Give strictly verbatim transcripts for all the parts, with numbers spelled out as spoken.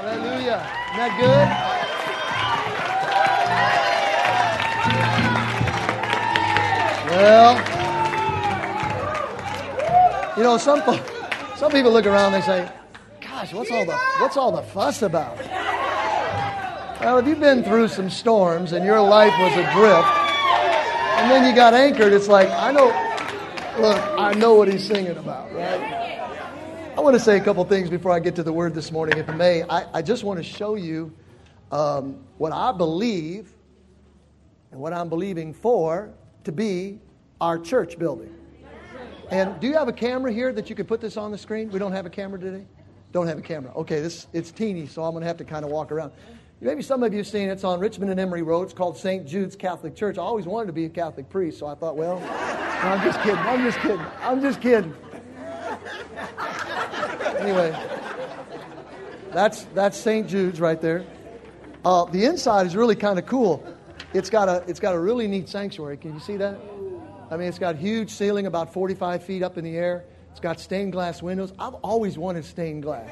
Hallelujah. Isn't that good? Well, you know, some some people look around and they say, gosh, what's all the what's all the fuss about? Well, if you've been through some storms and your life was adrift, and then you got anchored, it's like, I know, look, I know what he's singing about, right? I want to say a couple things before I get to the word this morning, if I may. I, I just want to show you um, what I believe and what I'm believing for to be our church building. And do you have a camera here that you could put this on the screen? We don't have a camera today? Don't have a camera. Okay, this it's teeny, so I'm going to have to kind of walk around. Maybe some of you have seen it. It's on Richmond and Emory Road. It's called Saint Jude's Catholic Church. I always wanted to be a Catholic priest, so I thought, well, no, I'm just kidding. I'm just kidding. I'm just kidding. Anyway, that's that's Saint Jude's right there. Uh, the inside is really kind of cool. It's got a it's got a really neat sanctuary. Can you see that? I mean, it's got huge ceiling, about forty-five feet up in the air. It's got stained glass windows. I've always wanted stained glass.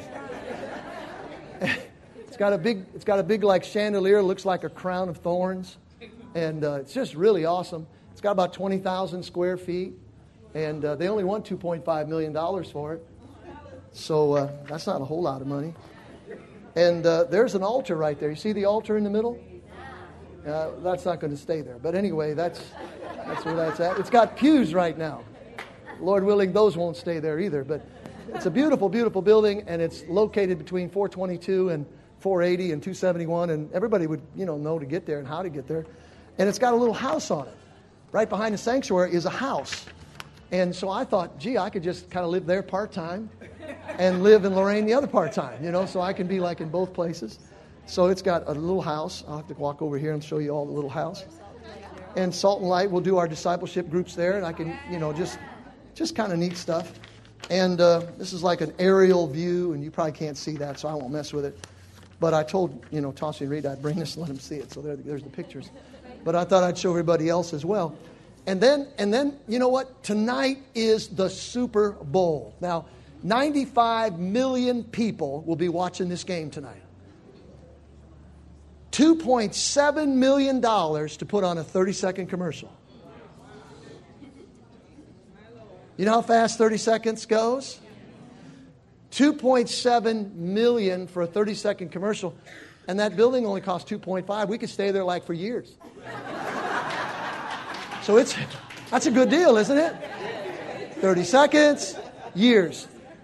It's got a big it's got a big like chandelier. Looks like a crown of thorns, and uh, it's just really awesome. It's got about twenty thousand square feet, and uh, they only want two point five million dollars for it. So uh, that's not a whole lot of money. And uh, there's an altar right there. You see the altar in the middle? Uh, that's not going to stay there. But anyway, that's that's where that's at. It's got pews right now. Lord willing, those won't stay there either. But it's a beautiful, beautiful building, and it's located between four twenty-two and four eighty and two seventy-one, and everybody would, you know, know to get there and how to get there. And it's got a little house on it. Right behind the sanctuary is a house. And so I thought, gee, I could just kind of live there part-time and live in Lorain the other part-time, you know, so I can be like in both places. So it's got a little house. I'll have to walk over here and show you all the little house. And Salt and Light, we'll do our discipleship groups there, and I can, you know, just just kind of neat stuff. And uh, this is like an aerial view, and you probably can't see that, so I won't mess with it. But I told, you know, Tossie and Reed I'd bring this and let them see it, so there, there's the pictures. But I thought I'd show everybody else as well. And then, and then, you know what? Tonight is the Super Bowl. Now, ninety-five million people will be watching this game tonight. two point seven million dollars to put on a thirty-second commercial. You know how fast thirty seconds goes? two point seven million dollars for a thirty-second commercial. And that building only cost two point five. We could stay there like for years. So it's that's a good deal, isn't it? thirty seconds, years.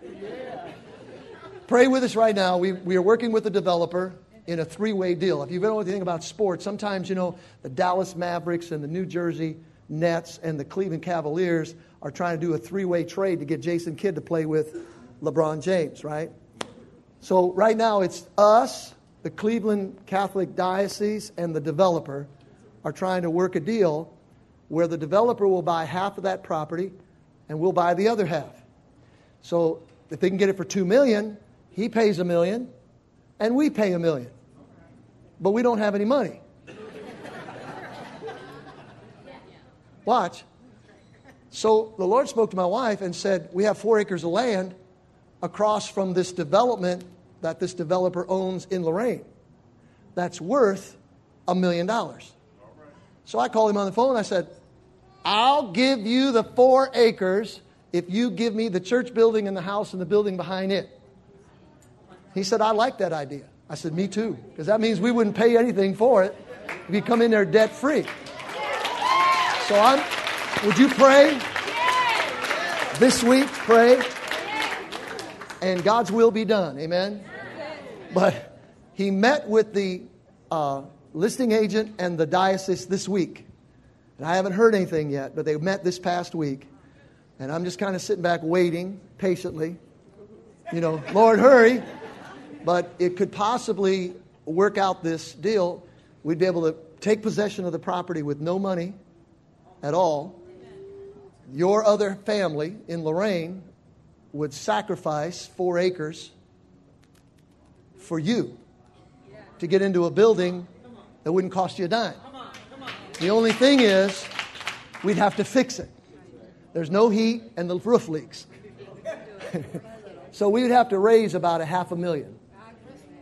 Pray with us right now. We we are working with a developer in a three-way deal. If you know anything about sports, sometimes, you know, the Dallas Mavericks and the New Jersey Nets and the Cleveland Cavaliers are trying to do a three-way trade to get Jason Kidd to play with LeBron James, right? So right now it's us, the Cleveland Catholic Diocese, and the developer are trying to work a deal where the developer will buy half of that property and we'll buy the other half. So if they can get it for two million dollars, he pays a million and we pay a million. But we don't have any money. Watch. So the Lord spoke to my wife and said, we have four acres of land across from this development that this developer owns in Lorain that's worth a million dollars. So I called him on the phone and I said, I'll give you the four acres if you give me the church building and the house and the building behind it. He said, I like that idea. I said, me too, because that means we wouldn't pay anything for it if you come in there debt free. So I'm, would you pray this week? Pray. And God's will be done. Amen. But he met with the uh, listing agent and the diocese this week. And I haven't heard anything yet, but they met this past week. And I'm just kind of sitting back waiting patiently. You know, Lord, hurry. But it could possibly work out this deal. We'd be able to take possession of the property with no money at all. Your other family in Lorain would sacrifice four acres for you to get into a building that wouldn't cost you a dime. The only thing is, we'd have to fix it. There's no heat and the roof leaks. So we'd have to raise about a half a million.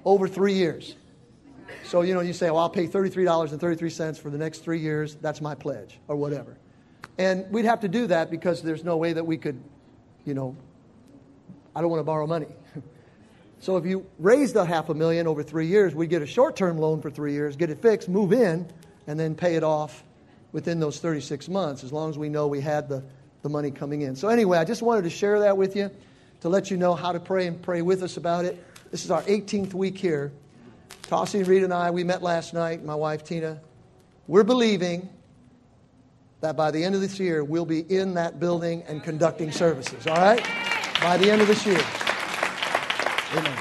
over three years. So, you know, you say, well, I'll pay thirty-three dollars and thirty-three cents for the next three years. That's my pledge or whatever. And we'd have to do that because there's no way that we could, you know, I don't want to borrow money. So if you raised a half a million over three years, we'd get a short-term loan for three years, get it fixed, move in, and then pay it off within those thirty-six months, as long as we know we had the, the money coming in. So anyway, I just wanted to share that with you to let you know how to pray and pray with us about it. This is our eighteenth week here. Tossie and Rita and I, we met last night, my wife Tina. We're believing that by the end of this year, we'll be in that building and conducting services, all right? By the end of this year. Amen.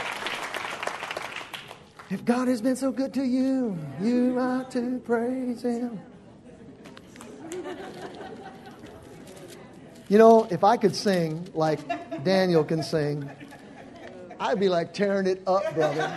If God has been so good to you, you ought to praise Him. You know, if I could sing like Daniel can sing, I'd be like tearing it up, brother.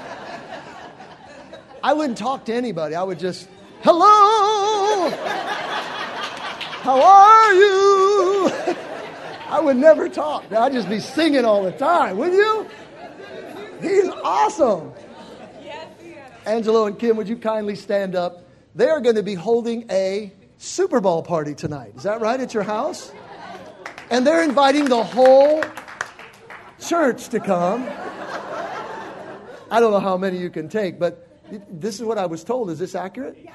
I wouldn't talk to anybody. I would just, hello, how are you? I would never talk. I'd just be singing all the time. Would you? He's awesome. Angelo and Kim, would you kindly stand up? They are going to be holding a Super Bowl party tonight. Is that right, at your house? And they're inviting the whole church to come. I don't know how many you can take, but this is what I was told. Is this accurate? Yes.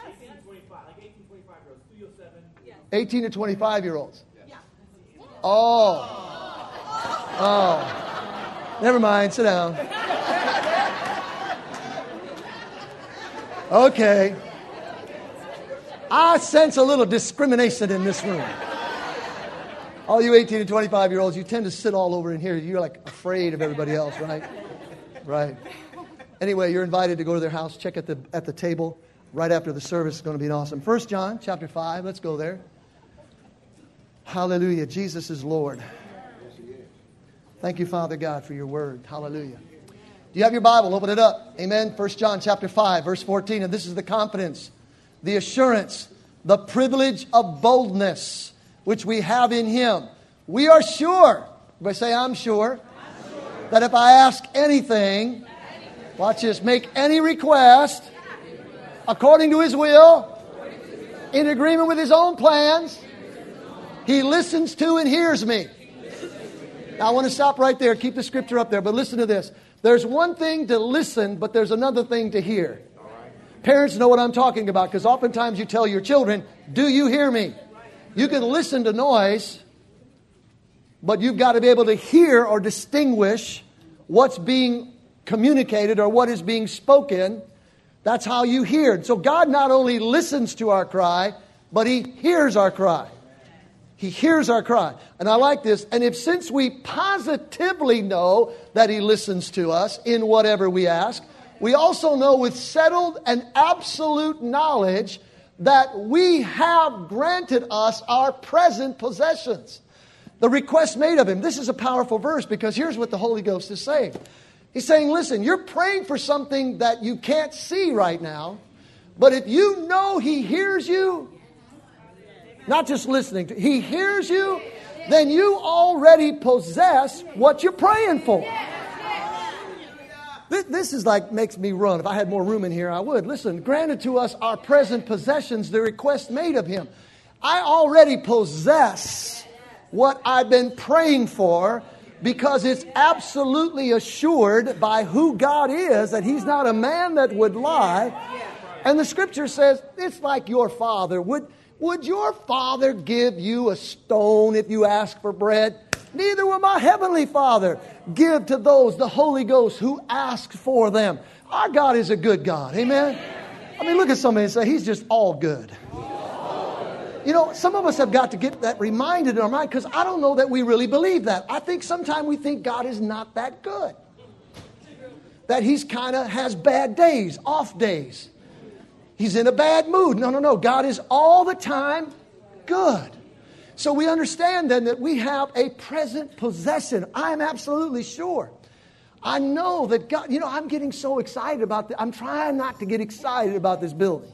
eighteen to twenty-five year olds. Oh. Oh. Never mind. Sit down. Okay. I sense a little discrimination in this room. All you eighteen to twenty-five year olds, you tend to sit all over in here. You're like afraid of everybody else, right? Right. Anyway, you're invited to go to their house. Check at the at the table right after the service. It's going to be an awesome. First John chapter five. Let's go there. Hallelujah. Jesus is Lord. Thank you, Father God, for your word. Hallelujah. Do you have your Bible? Open it up. Amen. First John chapter five, verse fourteen. And this is the confidence, the assurance, the privilege of boldness which we have in Him. We are sure. Everybody say, I'm sure. I'm sure. That if I ask anything, watch this, make any request according to His will, in agreement with His own plans, He listens to and hears me. Now I want to stop right there. Keep the scripture up there. But listen to this. There's one thing to listen, but there's another thing to hear. Parents know what I'm talking about, because oftentimes you tell your children, do you hear me? You can listen to noise, but you've got to be able to hear or distinguish what's being communicated or what is being spoken. That's how you hear. So God not only listens to our cry, but He hears our cry. He hears our cry. And I like this. And if since we positively know that He listens to us in whatever we ask, we also know with settled and absolute knowledge that we have granted us our present possessions. The request made of Him. This is a powerful verse, because here's what the Holy Ghost is saying. He's saying, listen, you're praying for something that you can't see right now, but if you know He hears you, not just listening to, He hears you, then you already possess what you're praying for. This, this is like, makes me run. If I had more room in here, I would. Listen, granted to us our present possessions, the request made of Him. I already possess what I've been praying for, because it's absolutely assured by who God is, that He's not a man that would lie. And the scripture says, it's like your father. Would, would your father give you a stone if you ask for bread? Neither will my heavenly Father give to those, the Holy Ghost, who ask for them. Our God is a good God. Amen? I mean, look at somebody and say, He's just all good. You know, some of us have got to get that reminded in our mind, because I don't know that we really believe that. I think sometimes we think God is not that good. That He's kind of has bad days, off days. He's in a bad mood. No, no, no. God is all the time good. So we understand then that we have a present possession. I'm absolutely sure. I know that God, you know, I'm getting so excited about this. I'm trying not to get excited about this building.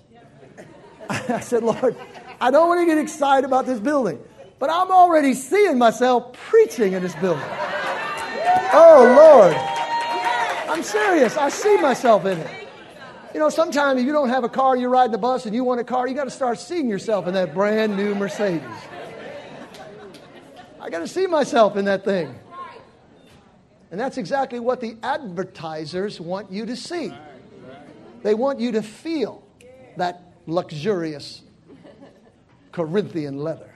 I said, Lord, I don't want to get excited about this building, but I'm already seeing myself preaching in this building. Oh, Lord. I'm serious. I see myself in it. You know, sometimes if you don't have a car and you're riding a bus and you want a car, you got to start seeing yourself in that brand new Mercedes. I got to see myself in that thing. And that's exactly what the advertisers want you to see. They want you to feel that luxurious Corinthian leather.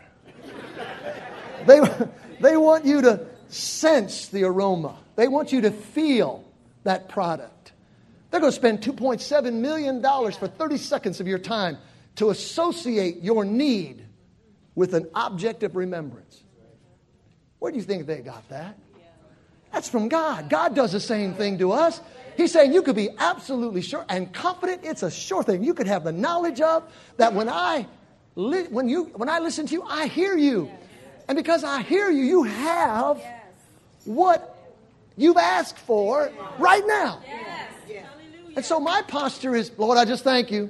They, they want you to sense the aroma. They want you to feel that product. They're going to spend two point seven million dollars for thirty seconds of your time to associate your need with an object of remembrance. Where do you think they got that? That's from God. God does the same thing to us. He's saying you could be absolutely sure and confident. It's a sure thing. You could have the knowledge of that when I, li- when you, when I listen to you, I hear you. And because I hear you, you have what you've asked for right now. And so my posture is, Lord, I just thank you.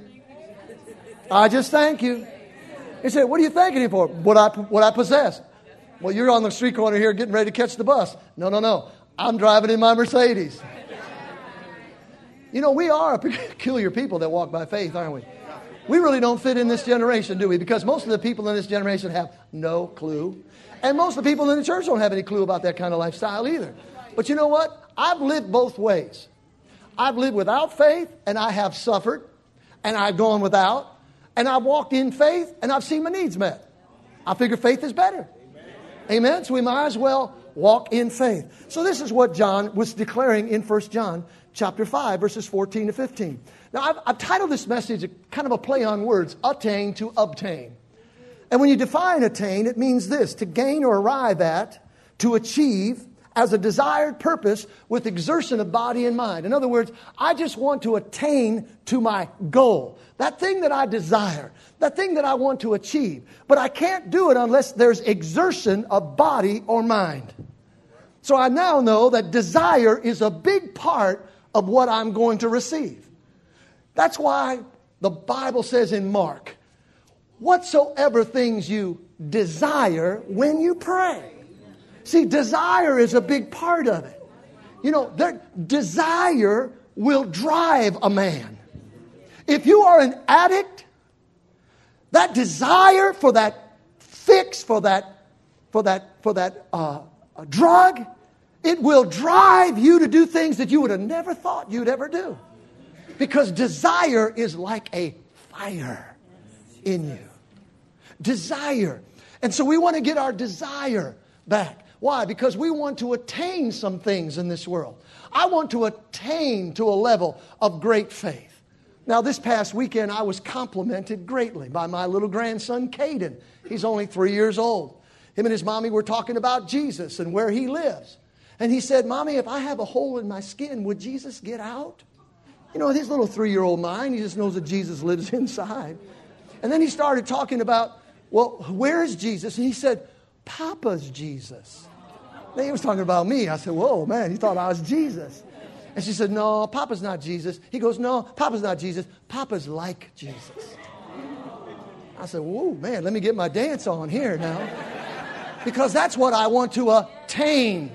I just thank you. He said, what are you thanking him for? What I, what I possess. Well, you're on the street corner here getting ready to catch the bus. No, no, no. I'm driving in my Mercedes. You know, we are a peculiar people that walk by faith, aren't we? We really don't fit in this generation, do we? Because most of the people in this generation have no clue. And most of the people in the church don't have any clue about that kind of lifestyle either. But you know what? I've lived both ways. I've lived without faith, and I have suffered, and I've gone without, and I've walked in faith, and I've seen my needs met. I figure faith is better. Amen. Amen? So we might as well walk in faith. So this is what John was declaring in First John chapter five, verses fourteen to fifteen. Now, I've, I've titled this message a, kind of a play on words, attain to obtain. And when you define attain, it means this, to gain or arrive at, to achieve, as a desired purpose with exertion of body and mind. In other words, I just want to attain to my goal. That thing that I desire. That thing that I want to achieve. But I can't do it unless there's exertion of body or mind. So I now know that desire is a big part of what I'm going to receive. That's why the Bible says in Mark, whatsoever things you desire when you pray. See, desire is a big part of it. You know, there, desire will drive a man. If you are an addict, that desire for that fix, for that, for that, for that uh, drug, it will drive you to do things that you would have never thought you'd ever do. Because desire is like a fire in you. Desire. And so we want to get our desire back. Why? Because we want to attain some things in this world. I want to attain to a level of great faith. Now, this past weekend, I was complimented greatly by my little grandson, Caden. He's only three years old. Him and his mommy were talking about Jesus and where he lives. And he said, Mommy, if I have a hole in my skin, would Jesus get out? You know, his little three-year-old mind, he just knows that Jesus lives inside. And then he started talking about, well, where is Jesus? And he said, Papa's Jesus. Now, he was talking about me. I said, whoa, man, he thought I was Jesus. And she said, no, Papa's not Jesus. He goes, no, Papa's not Jesus. Papa's like Jesus. I said, whoa, man, let me get my dance on here now. Because that's what I want to attain.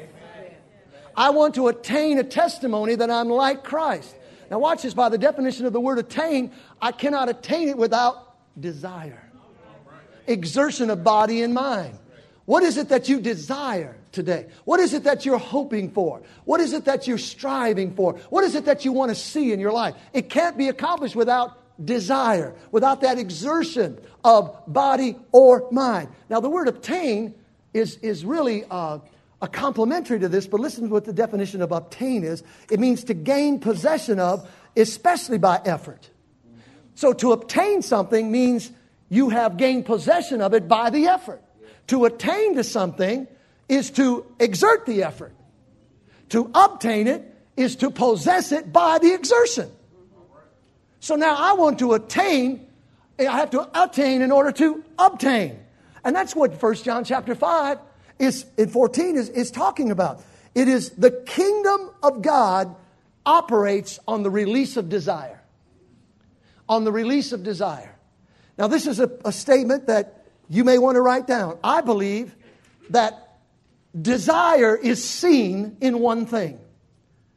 I want to attain a testimony that I'm like Christ. Now watch this. By the definition of the word attain, I cannot attain it without desire. Exertion of body and mind. What is it that you desire today? What is it that you're hoping for? What is it that you're striving for? What is it that you want to see in your life? It can't be accomplished without desire, without that exertion of body or mind. Now, the word obtain is, is really uh, a complementary to this, but listen to what the definition of obtain is. It means to gain possession of, especially by effort. So to obtain something means you have gained possession of it by the effort. To attain to something is to exert the effort. To obtain it is to possess it by the exertion. So now I want to attain, I have to attain in order to obtain. And that's what First John chapter five is in fourteen is, is talking about. It is the kingdom of God operates on the release of desire. On the release of desire. Now this is a, a statement that you may want to write down. I believe that desire is seen in one thing.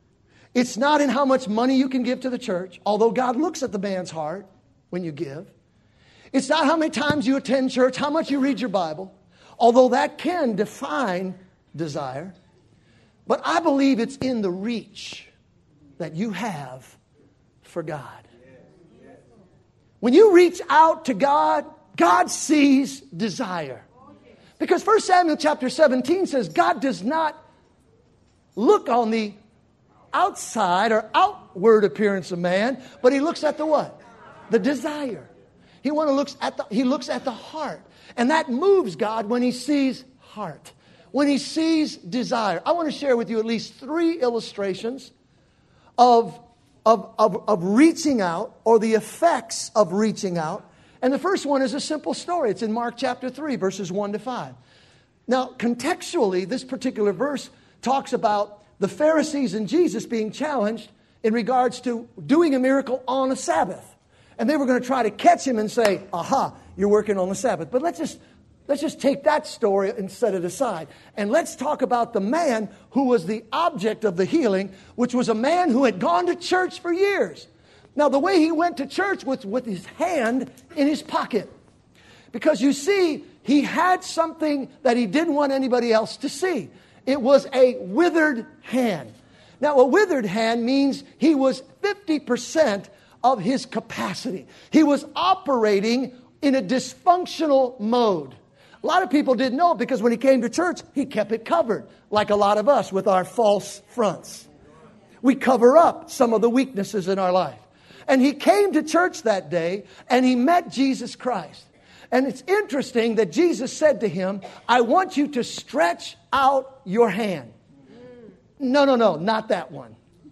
It's not in how much money you can give to the church, although God looks at the man's heart when you give. It's not how many times you attend church, how much you read your Bible, although that can define desire. But I believe it's in the reach that you have for God. When you reach out to God, God sees desire. Because First Samuel chapter seventeen says God does not look on the outside or outward appearance of man, but He looks at the what? The desire. He want to looks at the He looks at the heart. And that moves God when He sees heart. When He sees desire. I want to share with you at least three illustrations of Of, of, of reaching out, or the effects of reaching out. And the first one is a simple story. It's in Mark chapter three, verses one to five. Now, contextually, this particular verse talks about the Pharisees and Jesus being challenged in regards to doing a miracle on a Sabbath. And they were going to try to catch Him and say, aha, you're working on the Sabbath. But let's just Let's just take that story and set it aside. And let's talk about the man who was the object of the healing, which was a man who had gone to church for years. Now, the way he went to church was with his hand in his pocket. Because you see, he had something that he didn't want anybody else to see. It was a withered hand. Now, a withered hand means he was fifty percent of his capacity. He was operating in a dysfunctional mode. A lot of people didn't know it because when he came to church, he kept it covered, like a lot of us with our false fronts. We cover up some of the weaknesses in our life. And he came to church that day and he met Jesus Christ. And it's interesting that Jesus said to him, I want you to stretch out your hand. No, no, no, not that one.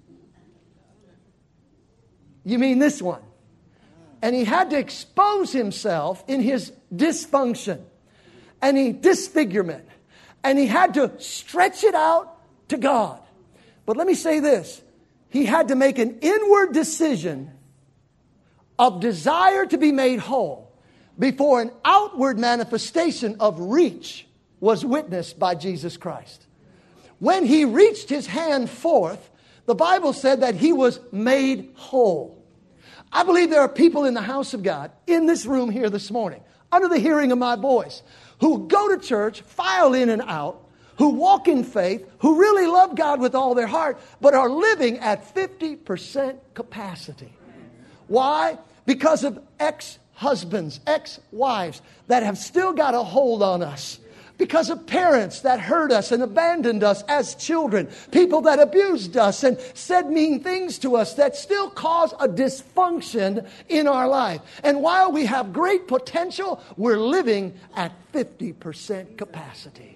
You mean this one? And he had to expose himself in his dysfunction. And he disfigurement. And he had to stretch it out to God. But let me say this. He had to make an inward decision of desire to be made whole before an outward manifestation of reach was witnessed by Jesus Christ. When he reached his hand forth, the Bible said that he was made whole. I believe there are people in the house of God, in this room here this morning, under the hearing of my voice, who go to church, file in and out, who walk in faith, who really love God with all their heart, but are living at fifty percent capacity. Why? Because of ex-husbands, ex-wives that have still got a hold on us. Because of parents that hurt us and abandoned us as children. People that abused us and said mean things to us that still cause a dysfunction in our life. And while we have great potential, we're living at fifty percent capacity.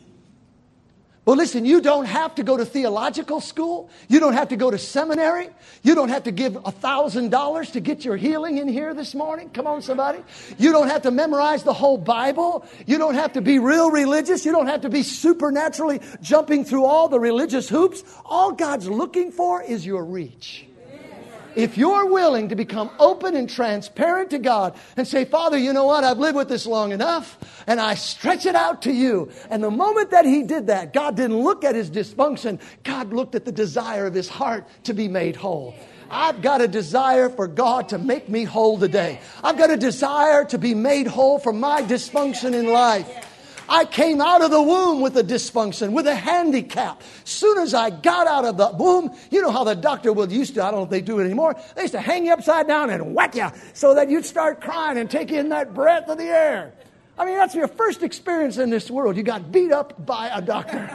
Well, listen, you don't have to go to theological school. You don't have to go to seminary. You don't have to give one thousand dollars to get your healing in here this morning. Come on, somebody. You don't have to memorize the whole Bible. You don't have to be real religious. You don't have to be supernaturally jumping through all the religious hoops. All God's looking for is your reach. If you're willing to become open and transparent to God and say, Father, you know what? I've lived with this long enough and I stretch it out to you. And the moment that he did that, God didn't look at his dysfunction. God looked at the desire of his heart to be made whole. I've got a desire for God to make me whole today. I've got a desire to be made whole from my dysfunction in life. I came out of the womb with a dysfunction, with a handicap. Soon as I got out of the womb, you know how the doctor would used to, I don't know if they do it anymore, they used to hang you upside down and whack you so that you'd start crying and take in that breath of the air. I mean, that's your first experience in this world. You got beat up by a doctor.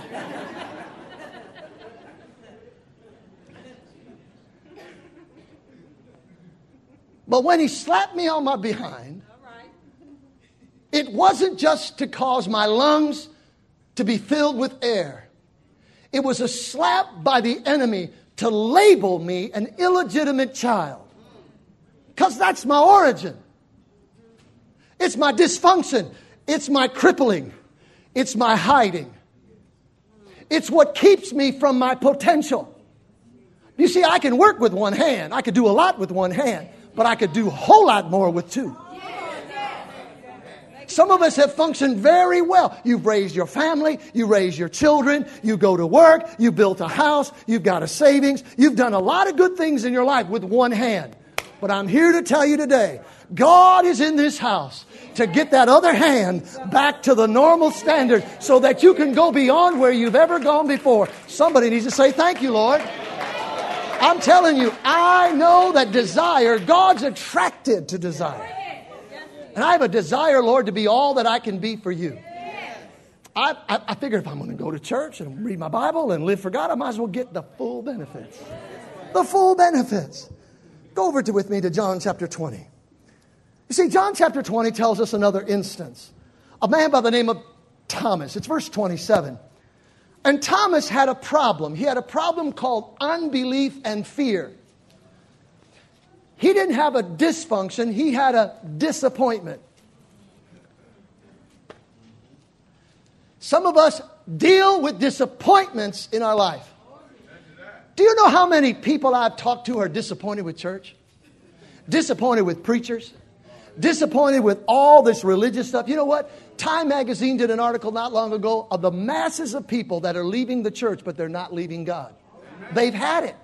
But when he slapped me on my behind, it wasn't just to cause my lungs to be filled with air. It was a slap by the enemy to label me an illegitimate child. Because that's my origin. It's my dysfunction. It's my crippling. It's my hiding. It's what keeps me from my potential. You see, I can work with one hand. I could do a lot with one hand. But I could do a whole lot more with two. Some of us have functioned very well. You've raised your family, you raise your children, you go to work, you built a house, you've got a savings. You've done a lot of good things in your life with one hand. But I'm here to tell you today, God is in this house to get that other hand back to the normal standard so that you can go beyond where you've ever gone before. Somebody needs to say, thank you, Lord. I'm telling you, I know that desire, God's attracted to desire. And I have a desire, Lord, to be all that I can be for you. I, I, I figure if I'm going to go to church and read my Bible and live for God, I might as well get the full benefits. The full benefits. Go over to with me to John chapter twenty. You see, John chapter twenty tells us another instance. A man by the name of Thomas. It's verse twenty-seven. And Thomas had a problem. He had a problem called unbelief and fear. He didn't have a dysfunction. He had a disappointment. Some of us deal with disappointments in our life. Do you know how many people I've talked to are disappointed with church? Disappointed with preachers? Disappointed with all this religious stuff? You know what? Time magazine did an article not long ago of the masses of people that are leaving the church, but they're not leaving God. They've had it.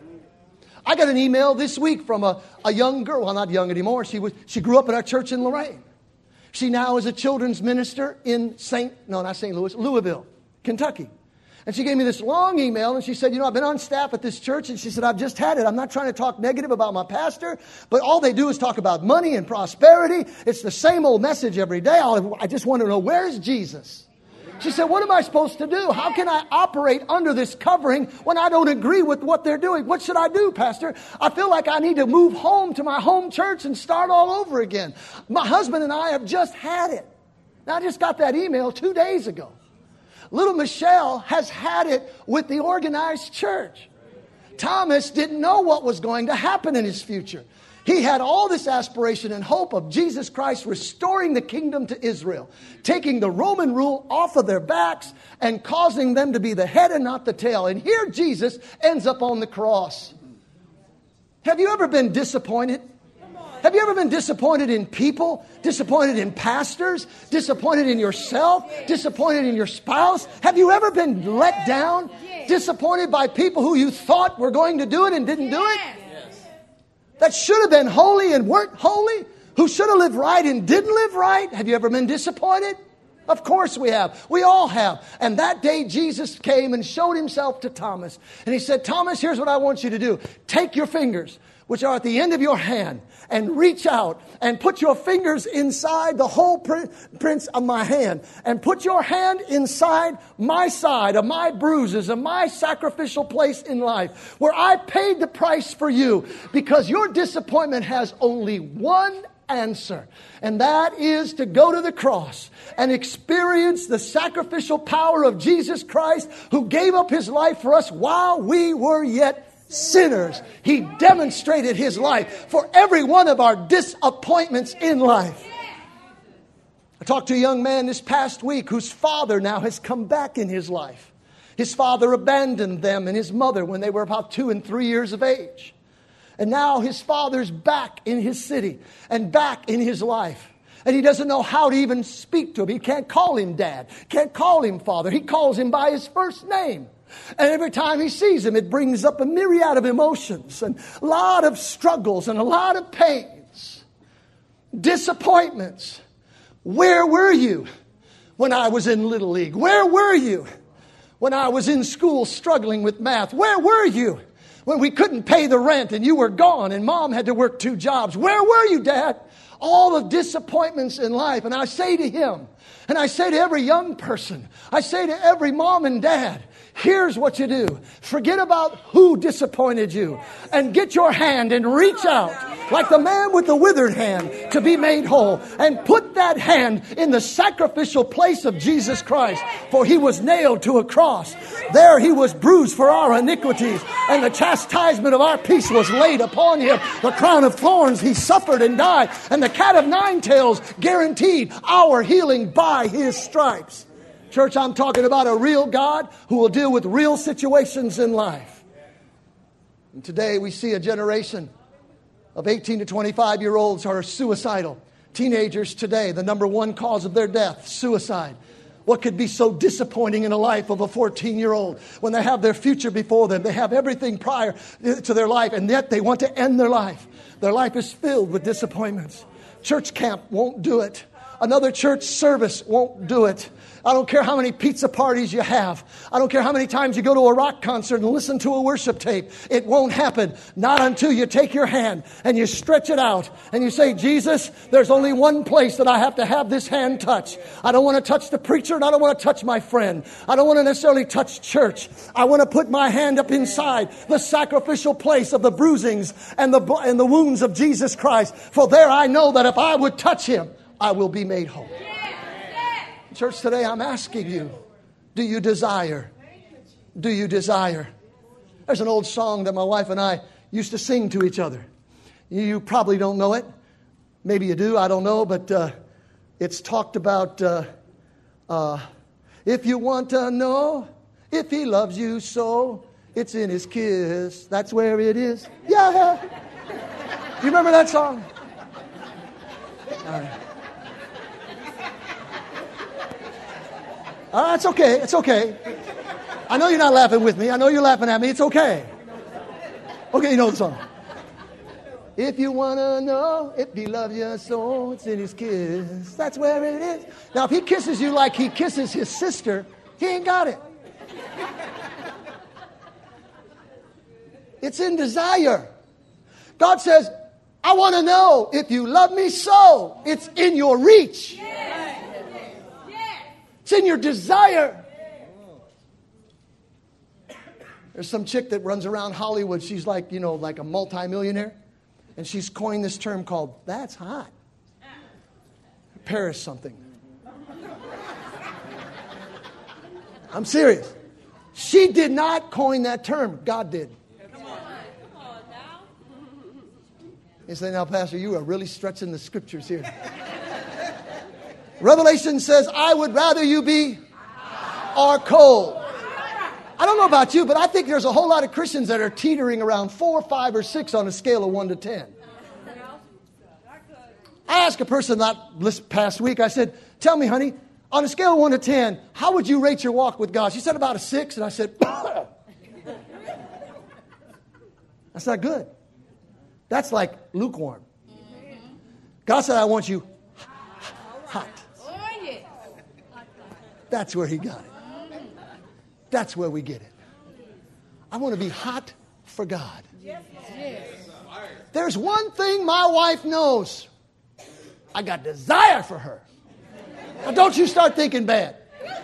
I got an email this week from a, a young girl. Well, not young anymore. She was she grew up in our church in Lorraine. She now is a children's minister in Saint no, not Saint Louis, Louisville, Kentucky. And she gave me this long email, and she said, you know, I've been on staff at this church, and she said, I've just had it. I'm not trying to talk negative about my pastor, but all they do is talk about money and prosperity. It's the same old message every day. I'll, I just want to know, where's Jesus? She said, what am I supposed to do? How can I operate under this covering when I don't agree with what they're doing? What should I do, Pastor? I feel like I need to move home to my home church and start all over again. My husband and I have just had it. Now, I just got that email two days ago. Little Michelle has had it with the organized church. Thomas didn't know what was going to happen in his future. He had all this aspiration and hope of Jesus Christ restoring the kingdom to Israel, taking the Roman rule off of their backs and causing them to be the head and not the tail. And here Jesus ends up on the cross. Have you ever been disappointed? Have you ever been disappointed in people? Disappointed in pastors? Disappointed in yourself? Disappointed in your spouse? Have you ever been let down? Disappointed by people who you thought were going to do it and didn't do it? That should have been holy and weren't holy? Who should have lived right and didn't live right? Have you ever been disappointed? Of course we have. We all have. And that day Jesus came and showed himself to Thomas. And he said, Thomas, here's what I want you to do. Take your fingers, which are at the end of your hand, and reach out and put your fingers inside the whole prints of my hand. And put your hand inside my side of my bruises, of my sacrificial place in life, where I paid the price for you. Because your disappointment has only one answer, and that is to go to the cross and experience the sacrificial power of Jesus Christ, who gave up his life for us while we were yet sinners. He demonstrated his life for every one of our disappointments in life. I talked to a young man this past week whose father now has come back in his life. His father abandoned them and his mother when they were about two and three years of age. And now his father's back in his city and back in his life. And he doesn't know how to even speak to him. He can't call him dad, can't call him father. He calls him by his first name. And every time he sees him, it brings up a myriad of emotions and a lot of struggles and a lot of pains, disappointments. Where were you when I was in Little League? Where were you when I was in school struggling with math? Where were you when we couldn't pay the rent and you were gone and mom had to work two jobs? Where were you, Dad? All the disappointments in life. And I say to him, and I say to every young person, I say to every mom and dad, here's what you do. Forget about who disappointed you and get your hand and reach out like the man with the withered hand to be made whole, and put that hand in the sacrificial place of Jesus Christ. For he was nailed to a cross. There he was bruised for our iniquities, and the chastisement of our peace was laid upon him. The crown of thorns he suffered and died, and the cat of nine tails guaranteed our healing by his stripes. Church, I'm talking about a real God who will deal with real situations in life. And today we see a generation of eighteen to twenty-five year olds who are suicidal. Teenagers today, the number one cause of their death, suicide. What could be so disappointing in the life of a fourteen-year-old when they have their future before them? They have everything prior to their life, and yet they want to end their life. Their life is filled with disappointments. Church camp won't do it. Another church service won't do it. I don't care how many pizza parties you have. I don't care how many times you go to a rock concert and listen to a worship tape. It won't happen. Not until you take your hand and you stretch it out and you say, Jesus, there's only one place that I have to have this hand touch. I don't want to touch the preacher and I don't want to touch my friend. I don't want to necessarily touch church. I want to put my hand up inside the sacrificial place of the bruisings and the, and the wounds of Jesus Christ. For there I know that if I would touch Him, I will be made whole. Church, today I'm asking you, do you desire? Do you desire? There's an old song that my wife and I used to sing to each other. You probably don't know it. Maybe you do, I don't know. But uh, it's talked about, uh, uh, if you want to know if He loves you so, it's in His kiss. That's where it is. Yeah. Do you remember that song? All right. Uh, it's okay. It's okay. I know you're not laughing with me. I know you're laughing at me. It's okay. Okay, you know the song. If you want to know if He loves you so, it's in His kiss. That's where it is. Now, if He kisses you like He kisses His sister, He ain't got it. It's in desire. God says, I want to know if you love me so. It's in your reach. It's in your desire. There's some chick that runs around Hollywood. She's like, you know, like a multimillionaire. And she's coined this term called, that's hot. Paris something. I'm serious. She did not coin that term. God did. You say, now, Pastor, you are really stretching the scriptures here. Revelation says, I would rather you be or cold. I don't know about you, but I think there's a whole lot of Christians that are teetering around four, five, or six on a scale of one to ten. I asked a person that this past week, I said, tell me, honey, on a scale of one to ten, how would you rate your walk with God? She said about a six, and I said, that's not good. That's like lukewarm. God said, I want you hot. That's where He got it. That's where we get it. I want to be hot for God. There's one thing my wife knows. I got desire for her. Now don't you start thinking bad.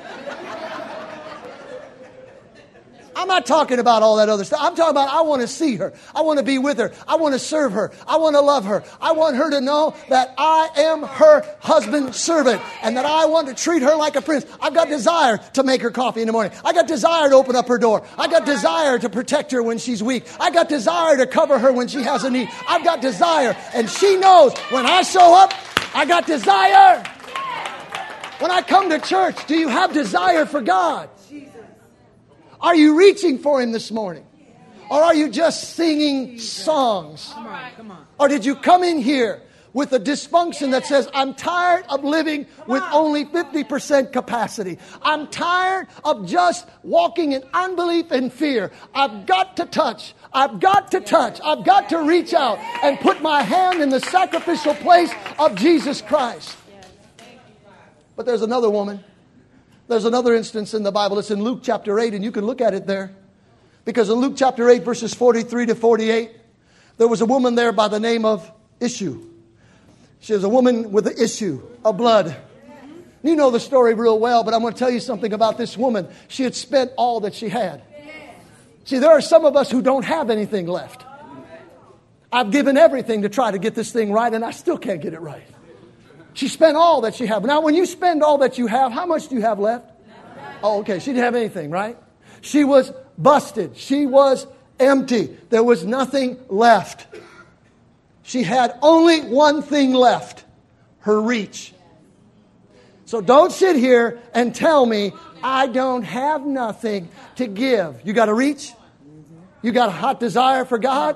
I'm not talking about all that other stuff. I'm talking about I want to see her. I want to be with her. I want to serve her. I want to love her. I want her to know that I am her husband's servant and that I want to treat her like a prince. I've got desire to make her coffee in the morning. I got desire to open up her door. I got desire to protect her when she's weak. I got desire to cover her when she has a need. I've got desire. And she knows when I show up, I got desire. When I come to church, do you have desire for God? Are you reaching for Him this morning? Or are you just singing songs? Come on, come on. Or did you come in here with a dysfunction that says, I'm tired of living with only fifty percent capacity. I'm tired of just walking in unbelief and fear. I've got to touch. I've got to touch. I've got to reach out and put my hand in the sacrificial place of Jesus Christ. But there's another woman. There's another instance in the Bible. It's in Luke chapter eight, and you can look at it there. Because in Luke chapter eight, verses forty-three to forty-eight, there was a woman there by the name of Issue. She was a woman with an issue of blood. You know the story real well, but I'm going to tell you something about this woman. She had spent all that she had. See, there are some of us who don't have anything left. I've given everything to try to get this thing right, and I still can't get it right. She spent all that she had. Now, when you spend all that you have, how much do you have left? Oh, okay. She didn't have anything, right? She was busted. She was empty. There was nothing left. She had only one thing left. Her reach. So don't sit here and tell me I don't have nothing to give. You got to reach. You got a hot desire for God.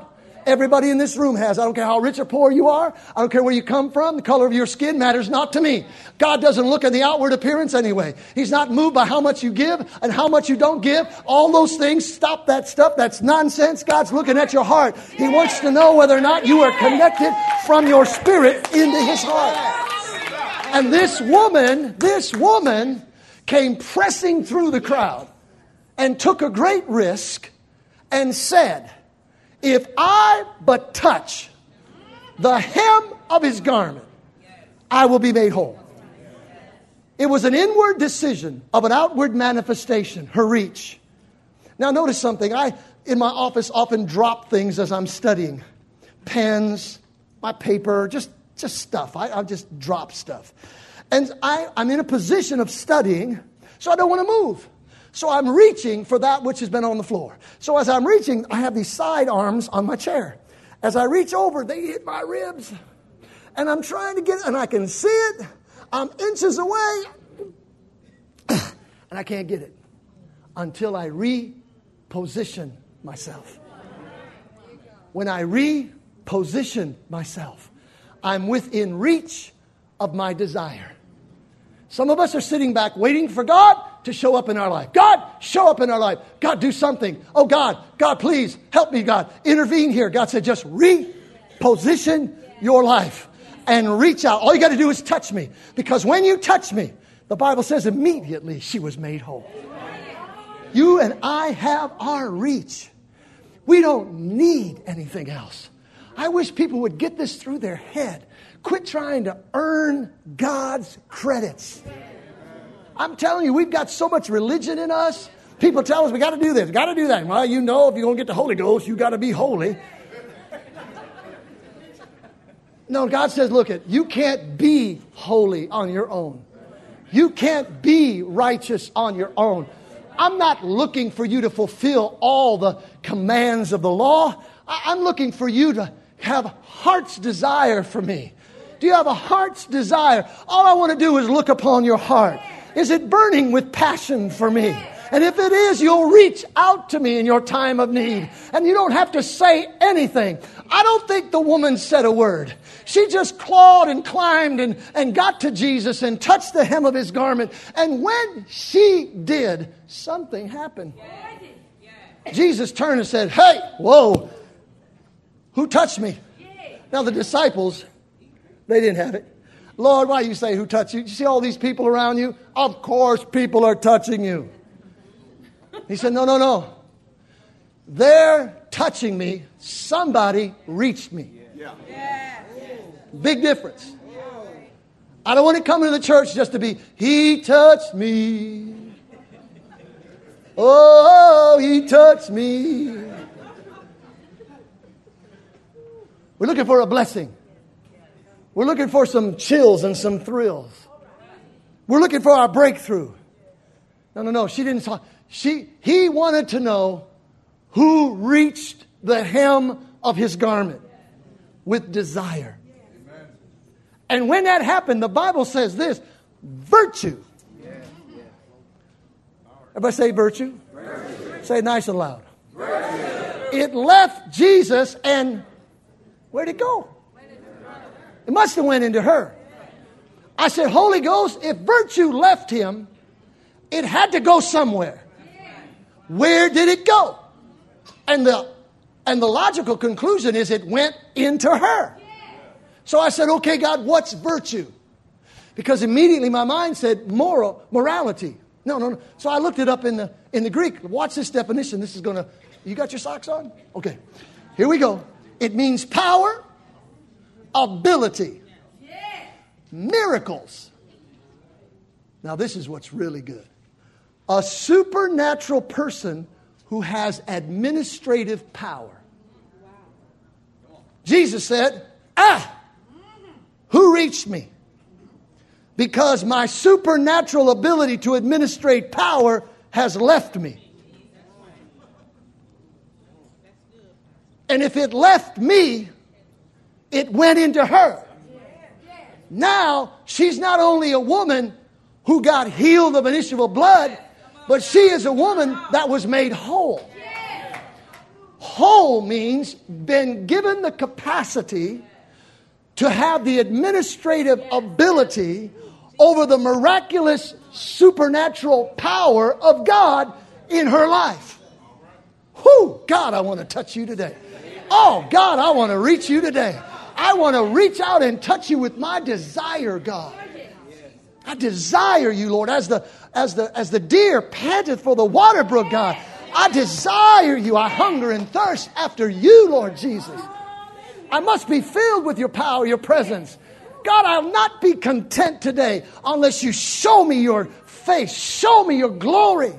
Everybody in this room has. I don't care how rich or poor you are. I don't care where you come from. The color of your skin matters not to me. God doesn't look at the outward appearance anyway. He's not moved by how much you give and how much you don't give. All those things, stop that stuff. That's nonsense. God's looking at your heart. He wants to know whether or not you are connected from your spirit into His heart. And this woman, this woman came pressing through the crowd and took a great risk and said, if I but touch the hem of His garment, I will be made whole. It was an inward decision of an outward manifestation, her reach. Now notice something. I, in my office, often drop things as I'm studying. Pens, my paper, just, just stuff. I, I'll just drop stuff. And I, I'm in a position of studying, so I don't want to move. So I'm reaching for that which has been on the floor. So as I'm reaching, I have these side arms on my chair. As I reach over, they hit my ribs. And I'm trying to get it, and I can see it. I'm inches away. And I can't get it until I reposition myself. When I reposition myself, I'm within reach of my desire. Some of us are sitting back waiting for God to show up in our life. God, show up in our life. God, do something. Oh, God, God, please help me, God. Intervene here. God said, just reposition your life and reach out. All you got to do is touch me. Because when you touch me, the Bible says immediately she was made whole. You and I have our reach. We don't need anything else. I wish people would get this through their head. Quit trying to earn God's credits. I'm telling you, we've got so much religion in us. People tell us we got to do this, we got to do that. Well, you know, if you're going to get the Holy Ghost, you got to be holy. No, God says, look, it, you can't be holy on your own. You can't be righteous on your own. I'm not looking for you to fulfill all the commands of the law. I'm looking for you to have heart's desire for me. Do you have a heart's desire? All I want to do is look upon your heart. Is it burning with passion for me? And if it is, you'll reach out to me in your time of need. And you don't have to say anything. I don't think the woman said a word. She just clawed and climbed and, and got to Jesus and touched the hem of His garment. And when she did, something happened. Jesus turned and said, hey, whoa, who touched me? Now the disciples, they didn't have it. Lord, why you say who touched you? You see all these people around you? Of course people are touching you. He said, no, no, no. They're touching me. Somebody reached me. Yeah. Big difference. I don't want to come into the church just to be, He touched me. Oh, He touched me. We're looking for a blessing. We're looking for some chills and some thrills. We're looking for our breakthrough. No, no, no. She didn't talk. She, he wanted to know who reached the hem of His garment with desire. And when that happened, the Bible says this, virtue. Everybody say virtue. Virtue. Say it nice and loud. Virtue. It left Jesus and where'd it go? It must have went into her. I said, Holy Ghost, if virtue left Him, it had to go somewhere. Where did it go? And the and the logical conclusion is it went into her. So I said, okay, God, what's virtue? Because immediately my mind said moral, morality. No, no, no. So I looked it up in the in the Greek. Watch this definition. This is going to, you got your socks on? Okay. Here we go. It means power, ability, miracles. Now this is what's really good. A supernatural person who has administrative power. Jesus said, ah, who reached me? Because my supernatural ability to administrate power has left me. And if it left me, it went into her. Now, she's not only a woman who got healed of an issue of blood, but she is a woman that was made whole. whole means been given the capacity to have the administrative ability over the miraculous supernatural power of God in her life. Whew, God, I want to touch you today. Oh, God, I want to reach you today. I want to reach out and touch you with my desire, God. I desire you, Lord, as the as the as the deer panteth for the water brook, God. I desire you. I hunger and thirst after you, Lord Jesus. I must be filled with your power, your presence. God, I'll not be content today unless you show me your face, show me your glory.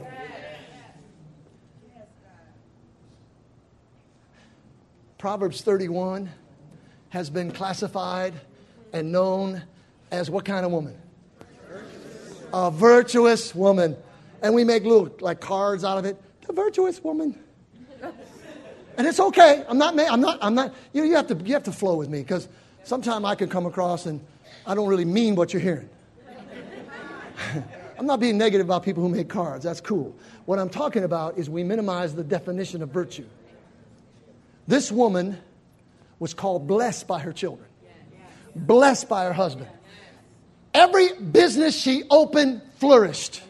Proverbs thirty-one has been classified and known as what kind of woman? A virtuous woman. And we make little like cards out of it. The virtuous woman. And it's okay. I'm not, I'm not, I'm not, you know, you have to, you have to flow with me because sometimes I can come across and I don't really mean what you're hearing. I'm not being negative about people who make cards. That's cool. What I'm talking about is we minimize the definition of virtue. This woman was called blessed by her children. Blessed by her husband. Every business she opened flourished.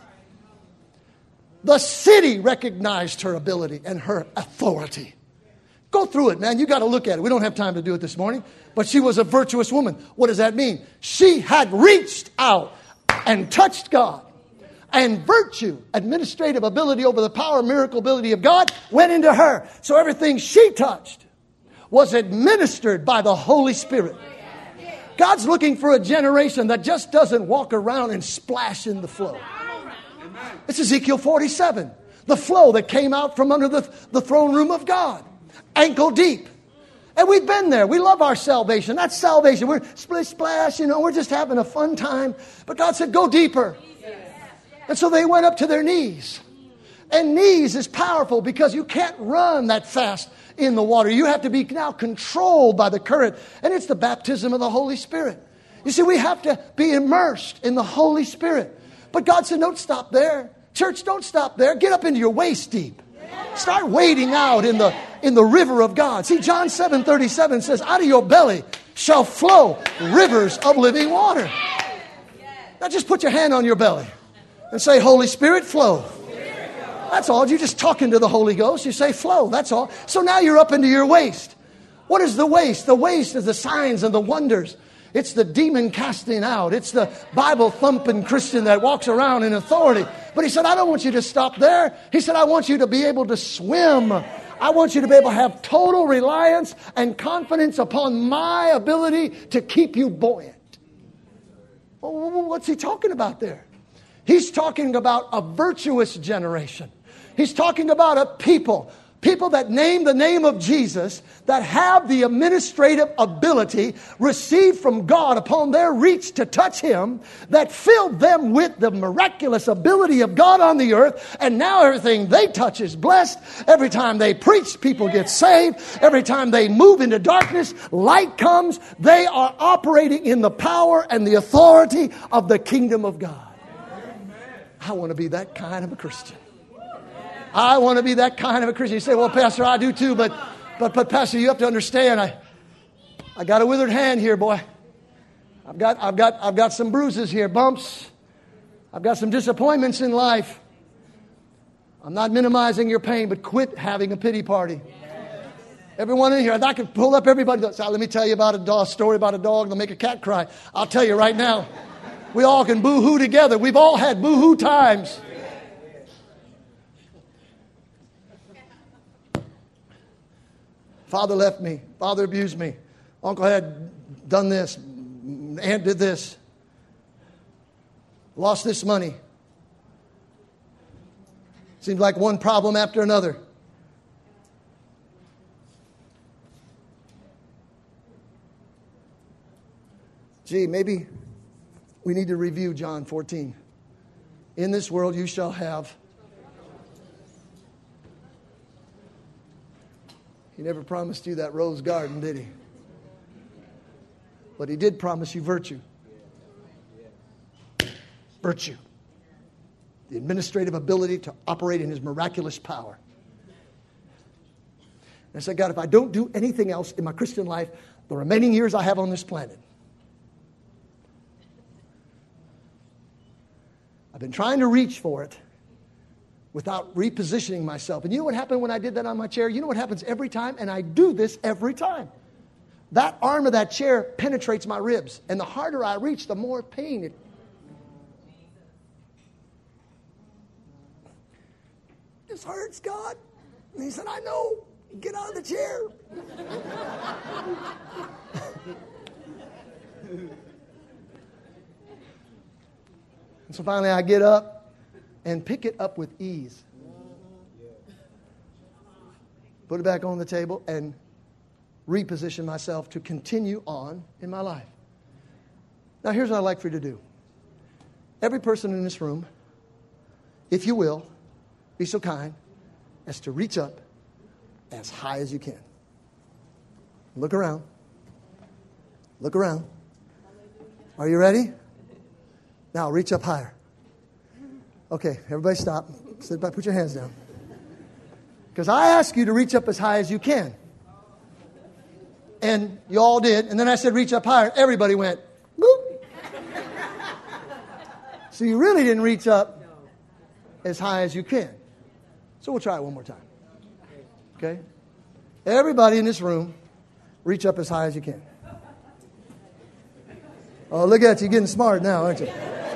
The city recognized her ability and her authority. Go through it, man. You got to look at it. We don't have time to do it this morning. But she was a virtuous woman. What does that mean? She had reached out and touched God. And virtue, administrative ability over the power, miracle ability of God went into her. So everything she touched was administered by the Holy Spirit. God's looking for a generation that just doesn't walk around and splash in the flow. It's Ezekiel forty-seven. The flow that came out from under the, the throne room of God. Ankle deep. And we've been there. We love our salvation. That's salvation. We're splish splash, you know, we're just having a fun time. But God said, go deeper. And so they went up to their knees. And knees is powerful because you can't run that fast in the water. You have to be now controlled by the current. And it's the baptism of the Holy Spirit. You see, we have to be immersed in the Holy Spirit. But God said, don't stop there. Church, don't stop there. Get up into your waist deep. Start wading out in the in the river of God. See, John seven thirty-seven says, out of your belly shall flow rivers of living water. Now just put your hand on your belly and say, Holy Spirit, flow. That's all. You're just talking to the Holy Ghost. You say flow. That's all. So now you're up into your waist. What is the waist? The waist is the signs and the wonders. It's the demon casting out. It's the Bible thumping Christian that walks around in authority. But he said, I don't want you to stop there. He said, I want you to be able to swim. I want you to be able to have total reliance and confidence upon my ability to keep you buoyant. Well, what's he talking about there? He's talking about a virtuous generation. He's talking about a people, people that name the name of Jesus, that have the administrative ability received from God upon their reach to touch Him, that filled them with the miraculous ability of God on the earth. And now everything they touch is blessed. Every time they preach, people get saved. Every time they move into darkness, light comes. They are operating in the power and the authority of the kingdom of God. I want to be that kind of a Christian. I want to be that kind of a Christian. You say, well, Pastor, I do too, but but but Pastor, you have to understand, I I got a withered hand here, boy. I've got I've got I've got some bruises here, bumps. I've got some disappointments in life. I'm not minimizing your pain, but quit having a pity party. Everyone in here, I could pull up everybody. So let me tell you about a dog, story about a dog that'll make a cat cry. I'll tell you right now. We all can boo-hoo together. We've all had boo-hoo times. Father left me. Father abused me. Uncle had done this. Aunt did this. Lost this money. Seems like one problem after another. Gee, maybe we need to review John fourteen. In this world you shall have. He never promised you that rose garden, did he? But he did promise you virtue. Virtue. The administrative ability to operate in his miraculous power. I said, God, if I don't do anything else in my Christian life, the remaining years I have on this planet, I've been trying to reach for it without repositioning myself. And you know what happened when I did that on my chair? You know what happens every time? And I do this every time. That arm of that chair penetrates my ribs. And the harder I reach, the more pain it. This hurts, God. And he said, I know. Get out of the chair. And so finally I get up and pick it up with ease. Put it back on the table and reposition myself to continue on in my life. Now here's what I'd like for you to do. Every person in this room, if you will, be so kind as to reach up as high as you can. Look around. Look around. Are you ready? Now reach up higher. Okay, everybody stop. Sit back, put your hands down. Because I asked you to reach up as high as you can. And you all did. And then I said reach up higher. Everybody went, boop. So you really didn't reach up as high as you can. So we'll try it one more time. Okay? Everybody in this room, reach up as high as you can. Oh, look at you getting smart now, aren't you?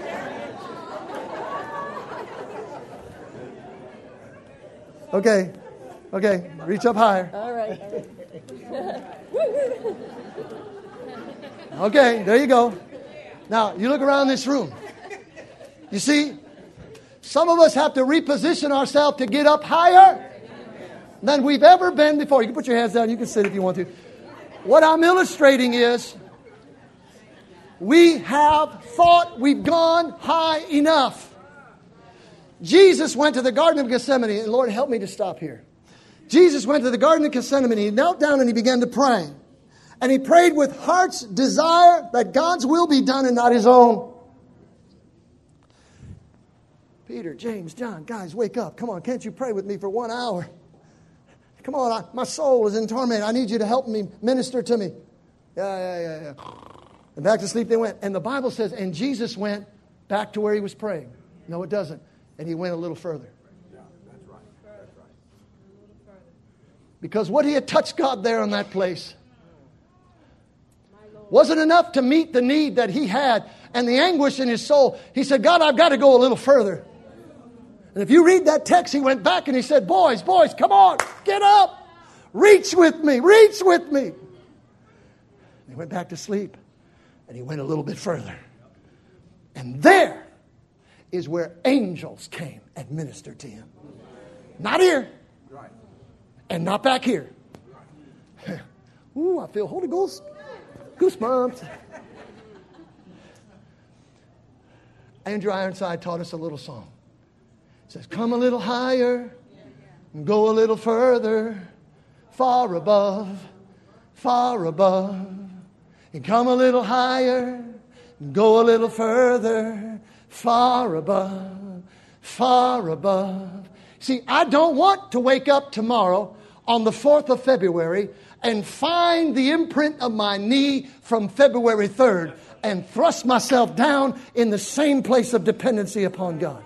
Okay. Okay. Reach up higher. All right. All right. Okay, there you go. Now, you look around this room. You see, some of us have to reposition ourselves to get up higher than we've ever been before. You can put your hands down. You can sit if you want to. What I'm illustrating is we have thought we've gone high enough. Jesus went to the Garden of Gethsemane, and Lord, help me to stop here. Jesus went to the Garden of Gethsemane. He knelt down and he began to pray. And he prayed with heart's desire that God's will be done and not his own. Peter, James, John, guys, wake up. Come on, can't you pray with me for one hour? Come on, I, my soul is in torment. I need you to help me, minister to me. Yeah, yeah, yeah, yeah. And back to sleep they went. And the Bible says, and Jesus went back to where he was praying. No, it doesn't. And he went a little further. Yeah, that's right. That's right. Because what he had touched God there in that place wasn't enough to meet the need that he had and the anguish in his soul. He said, God, I've got to go a little further. And if you read that text, he went back and he said, boys, boys, come on, get up. Reach with me, reach with me. He went back to sleep and he went a little bit further. And there is where angels came and ministered to him. Not here. And not back here. Ooh, I feel Holy Ghost goosebumps. Andrew Ironside taught us a little song. It says, come a little higher and go a little further, far above, far above. And come a little higher and go a little further, far above, far above. See, I don't want to wake up tomorrow on the fourth of February and find the imprint of my knee from February third and thrust myself down in the same place of dependency upon God.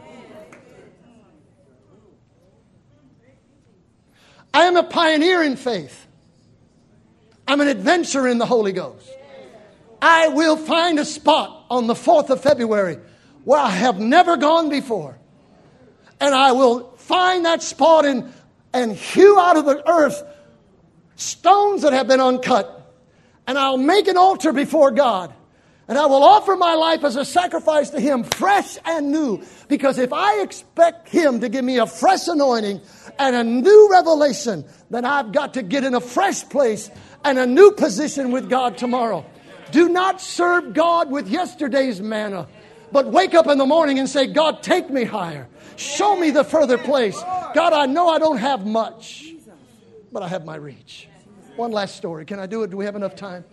I am a pioneer in faith. I'm an adventurer in the Holy Ghost. I will find a spot on the fourth of February where I have never gone before. And I will find that spot and, and hew out of the earth stones that have been uncut. And I'll make an altar before God. And I will offer my life as a sacrifice to Him, fresh and new. Because if I expect Him to give me a fresh anointing and a new revelation, then I've got to get in a fresh place and a new position with God tomorrow. Do not serve God with yesterday's manna, but wake up in the morning and say, God, take me higher. Show me the further place. God, I know I don't have much, but I have my reach. One last story. Can I do it? Do we have enough time?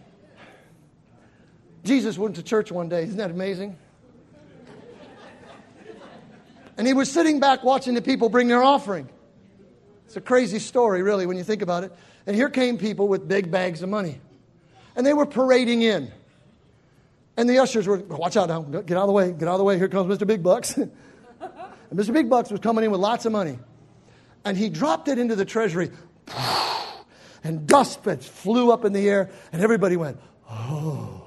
Jesus went to church one day. Isn't that amazing? And he was sitting back watching the people bring their offering. It's a crazy story, really, when you think about it. And here came people with big bags of money. And they were parading in. And the ushers were, watch out now, get out of the way, get out of the way, here comes Mister Big Bucks. And Mister Big Bucks was coming in with lots of money. And he dropped it into the treasury. And dust flew up in the air, and everybody went, oh.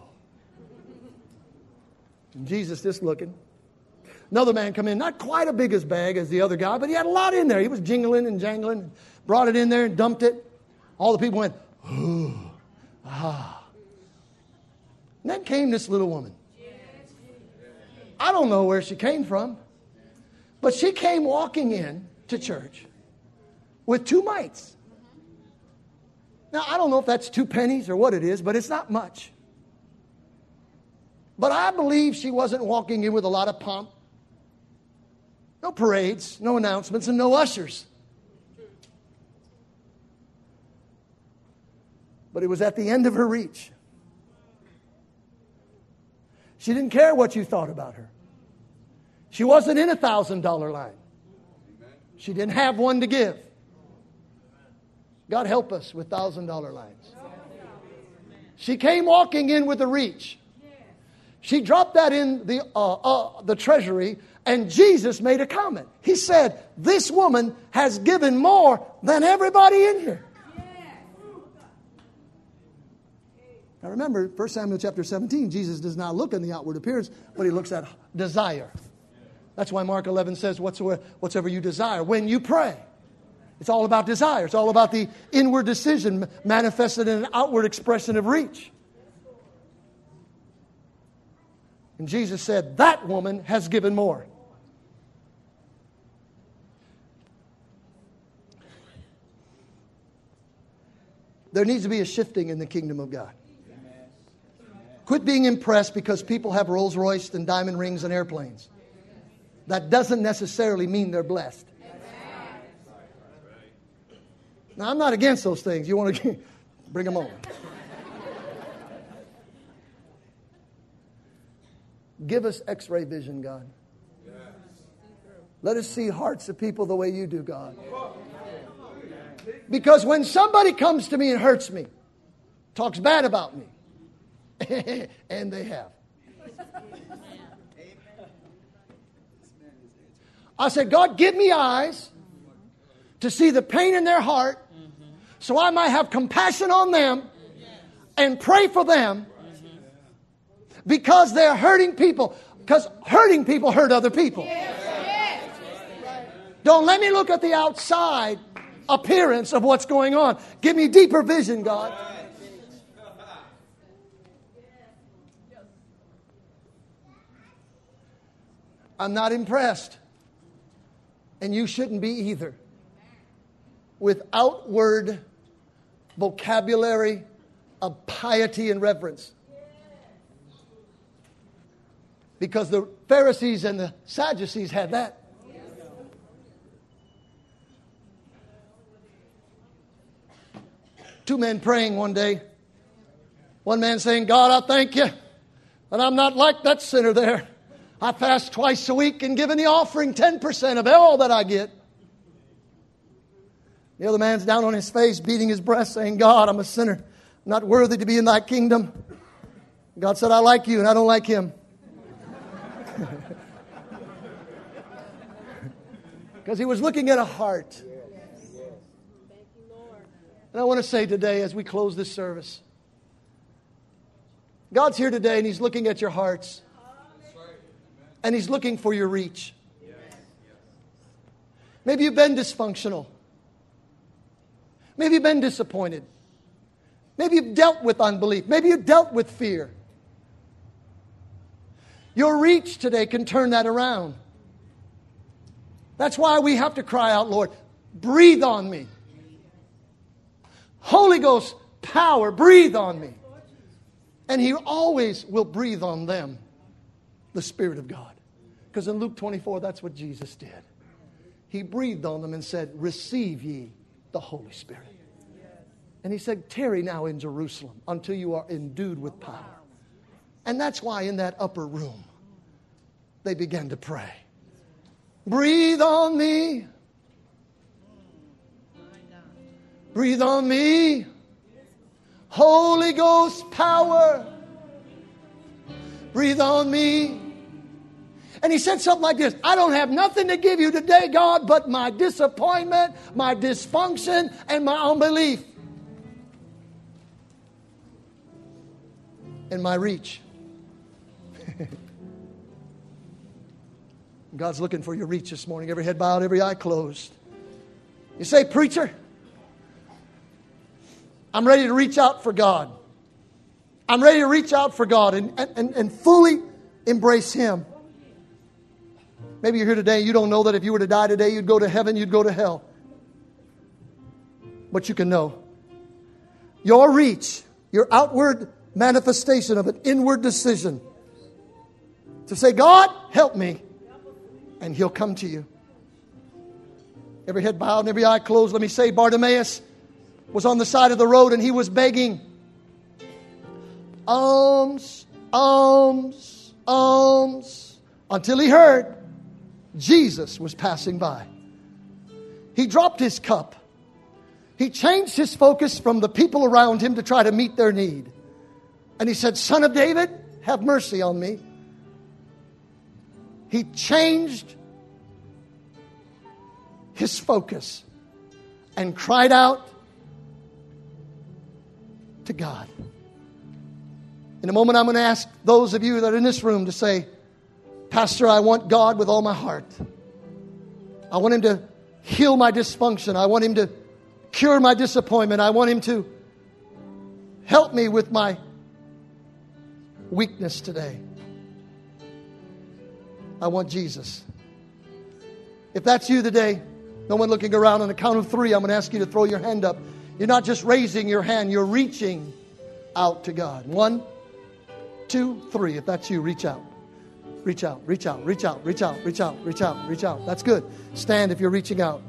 And Jesus just looking. Another man come in, not quite as big as bag as the other guy, but he had a lot in there. He was jingling and jangling, brought it in there and dumped it. All the people went, oh, ah. And then came this little woman. I don't know where she came from, but she came walking in to church with two mites. Now, I don't know if that's two pennies or what it is, but it's not much. But I believe she wasn't walking in with a lot of pomp. No parades, no announcements, and no ushers. But it was at the end of her reach. She didn't care what you thought about her. She wasn't in a thousand dollar line. She didn't have one to give. God help us with thousand dollar lines. She came walking in with a reach. She dropped that in the uh, uh, the treasury, and Jesus made a comment. He said, "This woman has given more than everybody in here." Now remember, First Samuel chapter seventeen, Jesus does not look on the outward appearance, but he looks at desire. That's why Mark eleven says, whatsoever, whatsoever you desire when you pray. It's all about desire. It's all about the inward decision manifested in an outward expression of reach. And Jesus said, that woman has given more. There needs to be a shifting in the kingdom of God. Quit being impressed because people have Rolls Royce and diamond rings and airplanes. That doesn't necessarily mean they're blessed. Now, I'm not against those things. You want to bring them on. Give us x-ray vision, God. Let us see hearts of people the way you do, God. Because when somebody comes to me and hurts me, talks bad about me, and they have. I said, God, give me eyes to see the pain in their heart so I might have compassion on them and pray for them because they're hurting people. Because hurting people hurt other people. Don't let me look at the outside appearance of what's going on. Give me deeper vision, God. I'm not impressed, and you shouldn't be either, with outward vocabulary of piety and reverence. Because the Pharisees and the Sadducees had that. Two men praying one day. One man saying, God, I thank you that I'm not like that sinner there. I fast twice a week and give in the offering ten percent of all that I get. The other man's down on his face, beating his breast, saying, God, I'm a sinner, not worthy to be in thy kingdom. God said, I like you and I don't like him. Because he was looking at a heart. And I want to say today, as we close this service, God's here today and he's looking at your hearts. And he's looking for your reach. Maybe you've been dysfunctional. Maybe you've been disappointed. Maybe you've dealt with unbelief. Maybe you've dealt with fear. Your reach today can turn that around. That's why we have to cry out, Lord, breathe on me. Holy Ghost power, breathe on me. And he always will breathe on them. The Spirit of God. Because in Luke twenty-four, that's what Jesus did. He breathed on them and said, receive ye the Holy Spirit. And he said, tarry now in Jerusalem until you are endued with power. And that's why in that upper room, they began to pray. Breathe on me. Breathe on me. Holy Ghost power. Breathe on me. And he said something like this: I don't have nothing to give you today, God, but my disappointment, my dysfunction, and my unbelief. And my reach. God's looking for your reach this morning. Every head bowed, every eye closed. You say, preacher, I'm ready to reach out for God. I'm ready to reach out for God and, and, and fully embrace Him. Maybe you're here today, you don't know that if you were to die today, you'd go to heaven, you'd go to hell. But you can know. Your reach, your outward manifestation of an inward decision to say, God, help me. And He'll come to you. Every head bowed and every eye closed. Let me say, Bartimaeus was on the side of the road and he was begging. Alms, alms, alms. Until he heard Jesus was passing by. He dropped his cup. He changed his focus from the people around him to try to meet their need. And he said, Son of David, have mercy on me. He changed his focus and cried out to God. In a moment, I'm going to ask those of you that are in this room to say, Pastor, I want God with all my heart. I want Him to heal my dysfunction. I want Him to cure my disappointment. I want Him to help me with my weakness today. I want Jesus. If that's you today, no one looking around, on the count of three, I'm going to ask you to throw your hand up. You're not just raising your hand, you're reaching out to God. One, two, three. If that's you, reach out. Reach out, reach out, reach out, reach out, reach out, reach out, reach out. That's good. Stand if you're reaching out.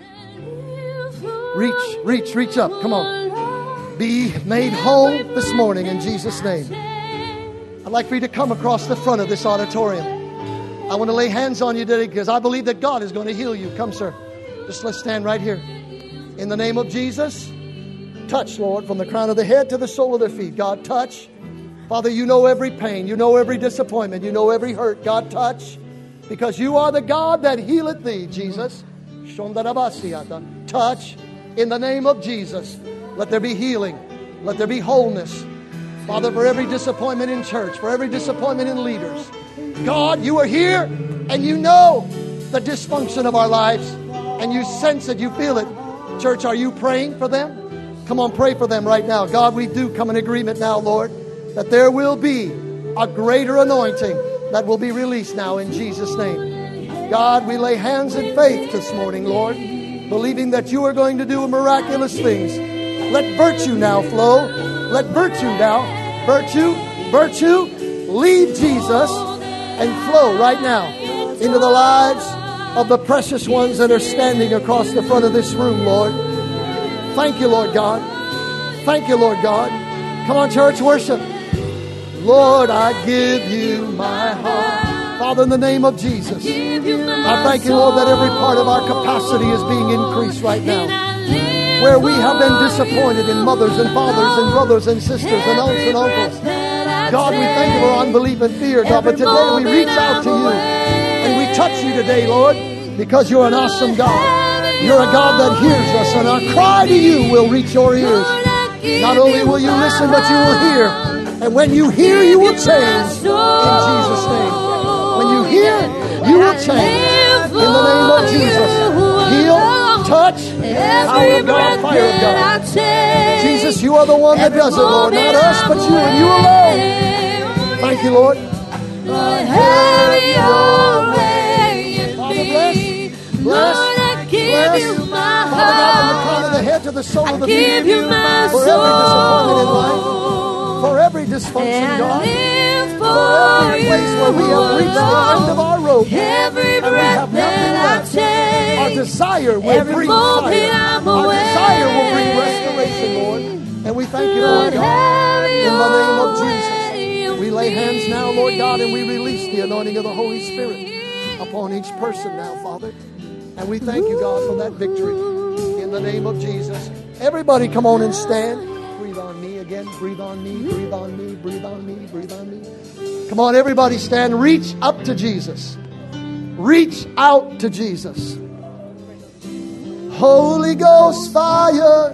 Reach, reach, reach up. Come on. Be made whole this morning in Jesus' name. I'd like for you to come across the front of this auditorium. I want to lay hands on you today because I believe that God is going to heal you. Come, sir. Just let's stand right here. In the name of Jesus, touch, Lord, from the crown of the head to the sole of their feet. God, touch. Father, you know every pain. You know every disappointment. You know every hurt. God, touch. Because you are the God that healeth thee, Jesus. Touch in the name of Jesus. Let there be healing. Let there be wholeness. Father, for every disappointment in church, for every disappointment in leaders. God, you are here and you know the dysfunction of our lives and you sense it, you feel it. Church, are you praying for them? Come on, pray for them right now. God, we do come in agreement now, Lord, that there will be a greater anointing that will be released now in Jesus' name. God, we lay hands in faith this morning, Lord, believing that you are going to do miraculous things. Let virtue now flow. Let virtue now, virtue, virtue, lead Jesus and flow right now into the lives of the precious ones that are standing across the front of this room, Lord. Thank you, Lord God. Thank you, Lord God. Come on, church, worship. Lord, I give you my heart. Father, in the name of Jesus, I thank you, Lord, that every part of our capacity is being increased right now. Where we have been disappointed in mothers and fathers and brothers and sisters and aunts and uncles. God, we thank you for unbelief and fear, God, but today we reach out to you and we touch you today, Lord, because you're an awesome God. You're a God that hears us, and our cry to you will reach your ears. Not only will you listen, but you will hear. And when you hear, you will change in Jesus' name. When you hear, you will change in the name of Jesus. Heal, touch, power of God, fire of God. Jesus, you are the one that does it, Lord. Not us, but you and you alone. Thank you, Lord. Have your way. Father, bless, bless, bless. Father God, from the crown of the head to the sole of the feet, for every disappointment in life, for every dysfunction, God, for every place where we have reached the end of our rope and we have nothing left. Our desire will bring fire. Our desire will bring restoration, Lord. And we thank you, Lord God, in the name of Jesus. We lay hands now, Lord God, and we release the anointing of the Holy Spirit upon each person now, Father. And we thank you, God, for that victory in the name of Jesus. Everybody come on and stand. Breathe on me again. Breathe on me. Breathe on me. Breathe on me. Breathe on me. Come on, everybody stand. Reach up to Jesus. Reach out to Jesus. Holy Ghost fire,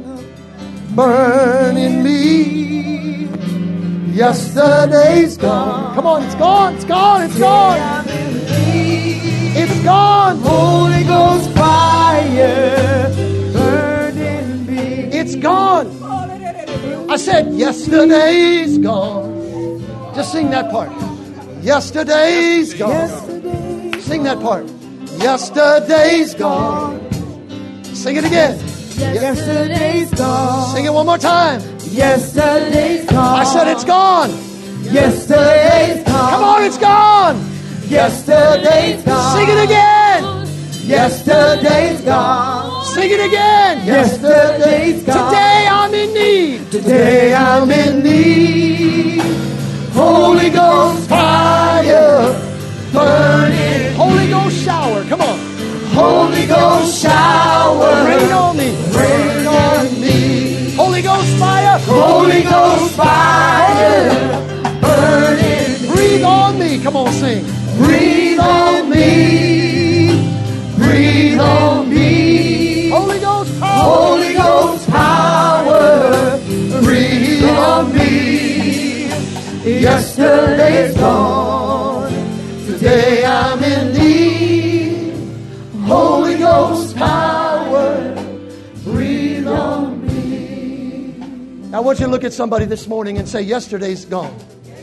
burn in me. Yesterday's gone. Come on, it's gone. It's gone. It's gone. It's gone. Holy Ghost fire, burn in me. It's gone. I said, yesterday's gone. Just sing that part. Yesterday's gone. Sing that part. Yesterday's gone. Sing it again. Yesterday's gone. Sing it one more time. Yesterday's gone. I said it's gone. Yesterday's gone. Come on, it's gone. Yesterday's gone. Sing it again. Yesterday's gone. Sing it again. Yesterday's gone. Today I'm in need. Today I'm in need. Holy Ghost fire, burning. Holy Ghost shower. Come on. Holy Ghost shower, Rain on me. rain on me. Holy Ghost fire. Holy Ghost fire, burning. Breathe on me. Come on, sing. Breathe on me. Breathe on me. Holy Ghost power. Holy Ghost power, breathe on me. Yesterday's gone. Today I'm in need. Holy Ghost power, breathe on me. I want you to look at somebody this morning and say, yesterday's gone.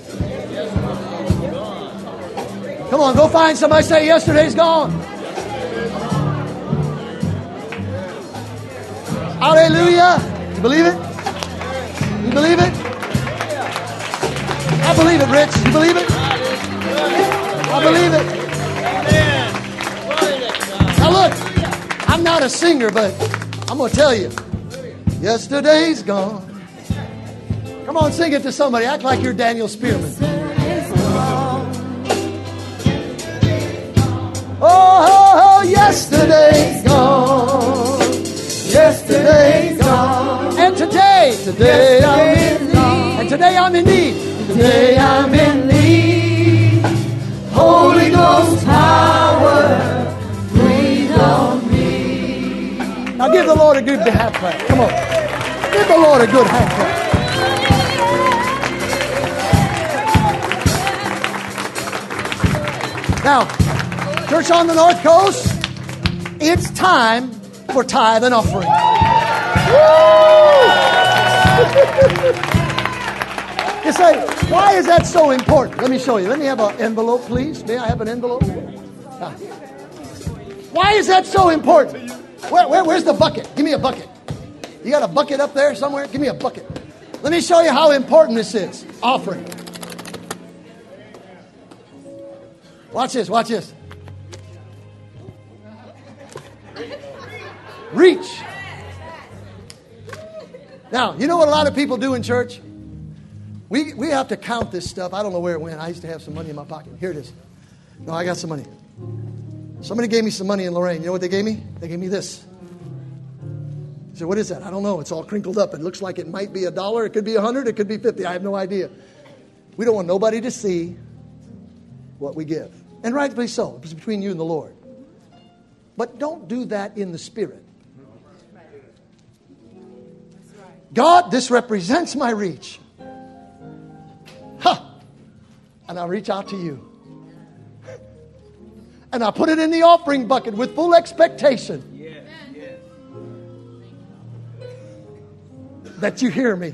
Come on, go find somebody, say, yesterday's gone. Hallelujah. You believe it? You believe it? I believe it, Rich. You believe it? I believe it. Now look, I'm not a singer, but I'm going to tell you. Yesterday's gone. Come on, sing it to somebody. Act like you're Daniel Spearman. Oh, oh, oh, yesterday's gone. Yesterday's gone. And today, today I'm in need. And today I'm in need. Today I'm in need. Holy Ghost power, breathe on me. Now give the Lord a good hand clap. Come on. Give the Lord a good hand clap. Now, Church on the North Coast, it's time for tithe and offering. You say, why is that so important? Let me show you. Let me have an envelope, please. May I have an envelope? Ah. Why is that so important? Where, where, where's the bucket? Give me a bucket. You got a bucket up there somewhere? Give me a bucket. Let me show you how important this is. Offering. Watch this, watch this. Reach. Now, you know what a lot of people do in church? We we have to count this stuff. I don't know where it went. I used to have some money in my pocket. Here it is. No, I got some money. Somebody gave me some money in Lorraine. You know what they gave me? They gave me this. I said, what is that? I don't know. It's all crinkled up. It looks like it might be a dollar. It could be a hundred. It could be fifty. I have no idea. We don't want nobody to see what we give. And rightfully so. It's between you and the Lord. But don't do that in the spirit. God, this represents my reach. Ha! And I reach out to you. And I put it in the offering bucket with full expectation. Yes, yes. That you hear me.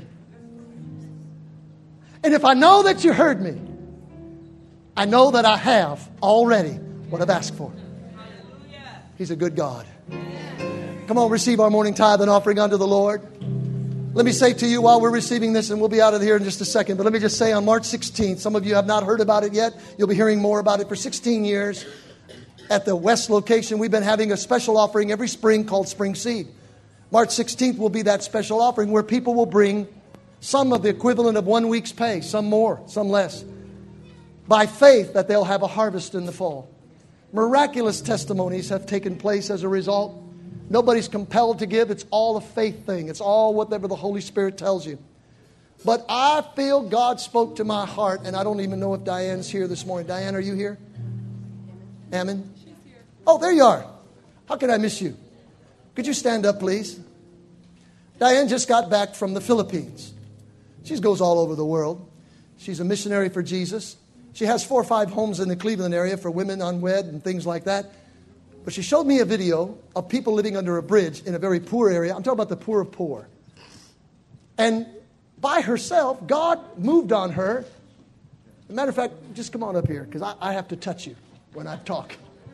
And if I know that you heard me, I know that I have already what I've asked for. He's a good God. Come on, receive our morning tithe and offering unto the Lord. Let me say to you while we're receiving this, and we'll be out of here in just a second, but let me just say on March sixteenth, some of you have not heard about it yet. You'll be hearing more about it for sixteen years. At the West location, we've been having a special offering every spring called Spring Seed. March sixteenth will be that special offering where people will bring some of the equivalent of one week's pay, some more, some less, by faith that they'll have a harvest in the fall. Miraculous testimonies have taken place as a result. Nobody's compelled to give. It's all a faith thing. It's all whatever the Holy Spirit tells you. But I feel God spoke to my heart, and I don't even know if Diane's here this morning. Diane, are you here? Ammon? She's here. Oh, there you are. How could I miss you? Could you stand up, please? Diane just got back from the Philippines. She goes all over the world. She's a missionary for Jesus. She has four or five homes in the Cleveland area for women unwed and things like that. But she showed me a video of people living under a bridge in a very poor area. I'm talking about the poor of poor. And by herself, God moved on her. As a matter of fact, just come on up here, because I, I have to touch you when I talk.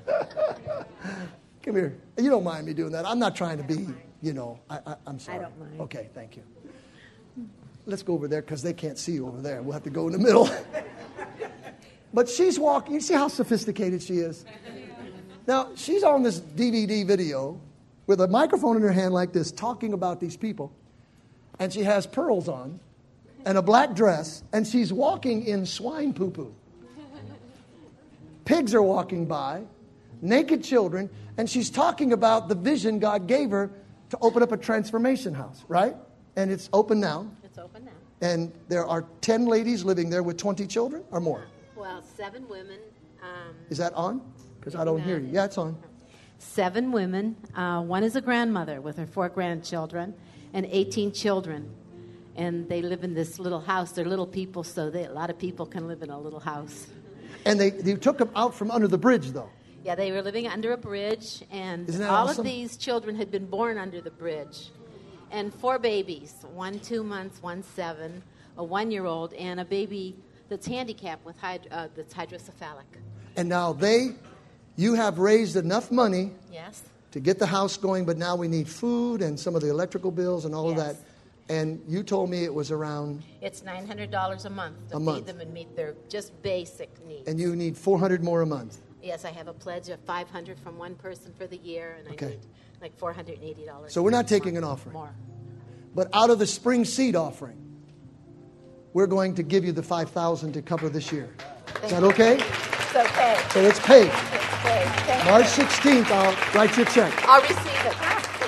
Come here. You don't mind me doing that. I'm not trying to be, you know, I, I, I'm sorry. I don't mind. Okay, thank you. Let's go over there, because they can't see you over there. We'll have to go in the middle. But she's walking. You see how sophisticated she is? Now, she's on this D V D video with a microphone in her hand like this, talking about these people. And she has pearls on and a black dress, and she's walking in swine poo-poo. Pigs are walking by, naked children, and she's talking about the vision God gave her to open up a transformation house, right? And it's open now. It's open now. And there are ten ladies living there with twenty children or more. Well, seven women. Um, Is that on? Because I don't hear you. Yeah, it's on. Seven women. Uh, one is a grandmother with her four grandchildren and eighteen children. And they live in this little house. They're little people, so they, a lot of people can live in a little house. And they, they took them out from under the bridge, though. Yeah, they were living under a bridge, and Isn't that all awesome? of these children had been born under the bridge. And four babies, one two months, one seven, a one-year-old, and a baby that's handicapped with hyd- uh, that's hydrocephalic. And now they, you have raised enough money Yes. to get the house going, but now we need food and some of the electrical bills and all of Yes. that. And you told me it was around, It's nine hundred dollars a month to A feed month. them and meet their just basic needs. and you need four hundred more a month. Yes, I have a pledge of five hundred dollars from one person for the year, and I Okay. need like four hundred eighty dollars. So we're not taking more- an offering. More. But out of the spring seed offering, we're going to give you the five thousand dollars to cover this year. Is that okay? It's okay. So it's paid. It's okay. Thank March you. sixteenth, I'll write you a check. I'll receive it.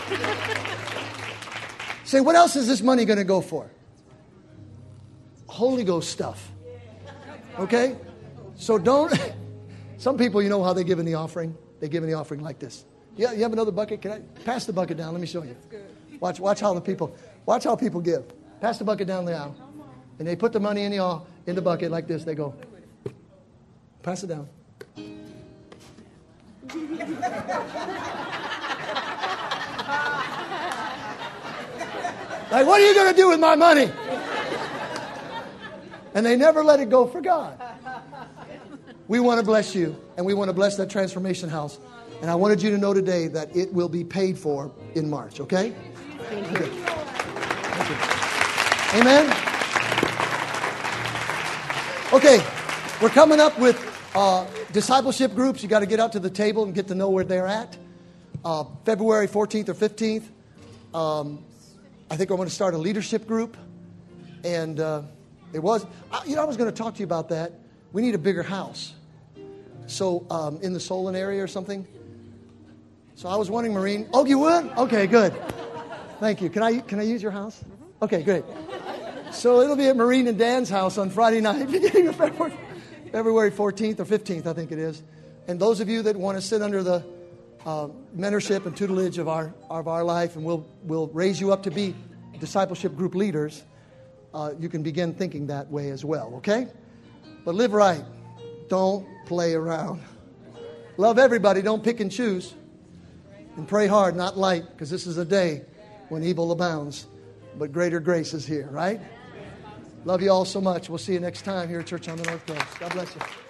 Say, what else is this money going to go for? Holy Ghost stuff. Okay? So don't... Some people, you know how they give in the offering? They give in the offering like this. Yeah, you have another bucket? Can I pass the bucket down? Let me show you. Watch, watch how the people, watch how people give. Pass the bucket down the aisle, and they put the money in the aisle, in the bucket like this. They go, pass it down. Like, what are you going to do with my money? And they never let it go for God. We want to bless you, and we want to bless that transformation house. And I wanted you to know today that it will be paid for in March, okay? Thank you. Thank you. Amen? Okay, we're coming up with uh, discipleship groups. You got to get out to the table and get to know where they're at. Uh, February fourteenth or fifteenth, um, I think I'm going to start a leadership group. And uh, it was, I, you know, I was going to talk to you about that. We need a bigger house. So um, in the Solon area or something. So I was wondering, Maureen. Oh, you would? Okay, good. Thank you. Can I can I use your house? Okay, great. So it'll be at Maureen and Dan's house on Friday night, beginning of February, February fourteenth or fifteenth, I think it is. And those of you that want to sit under the uh, mentorship and tutelage of our of our life, and we'll we'll raise you up to be discipleship group leaders, uh, you can begin thinking that way as well. Okay, but live right. Don't play around. Love everybody. Don't pick and choose. And pray hard, not light, because this is a day when evil abounds. But greater grace is here, right? Love you all so much. We'll see you next time here at Church on the North Coast. God bless you.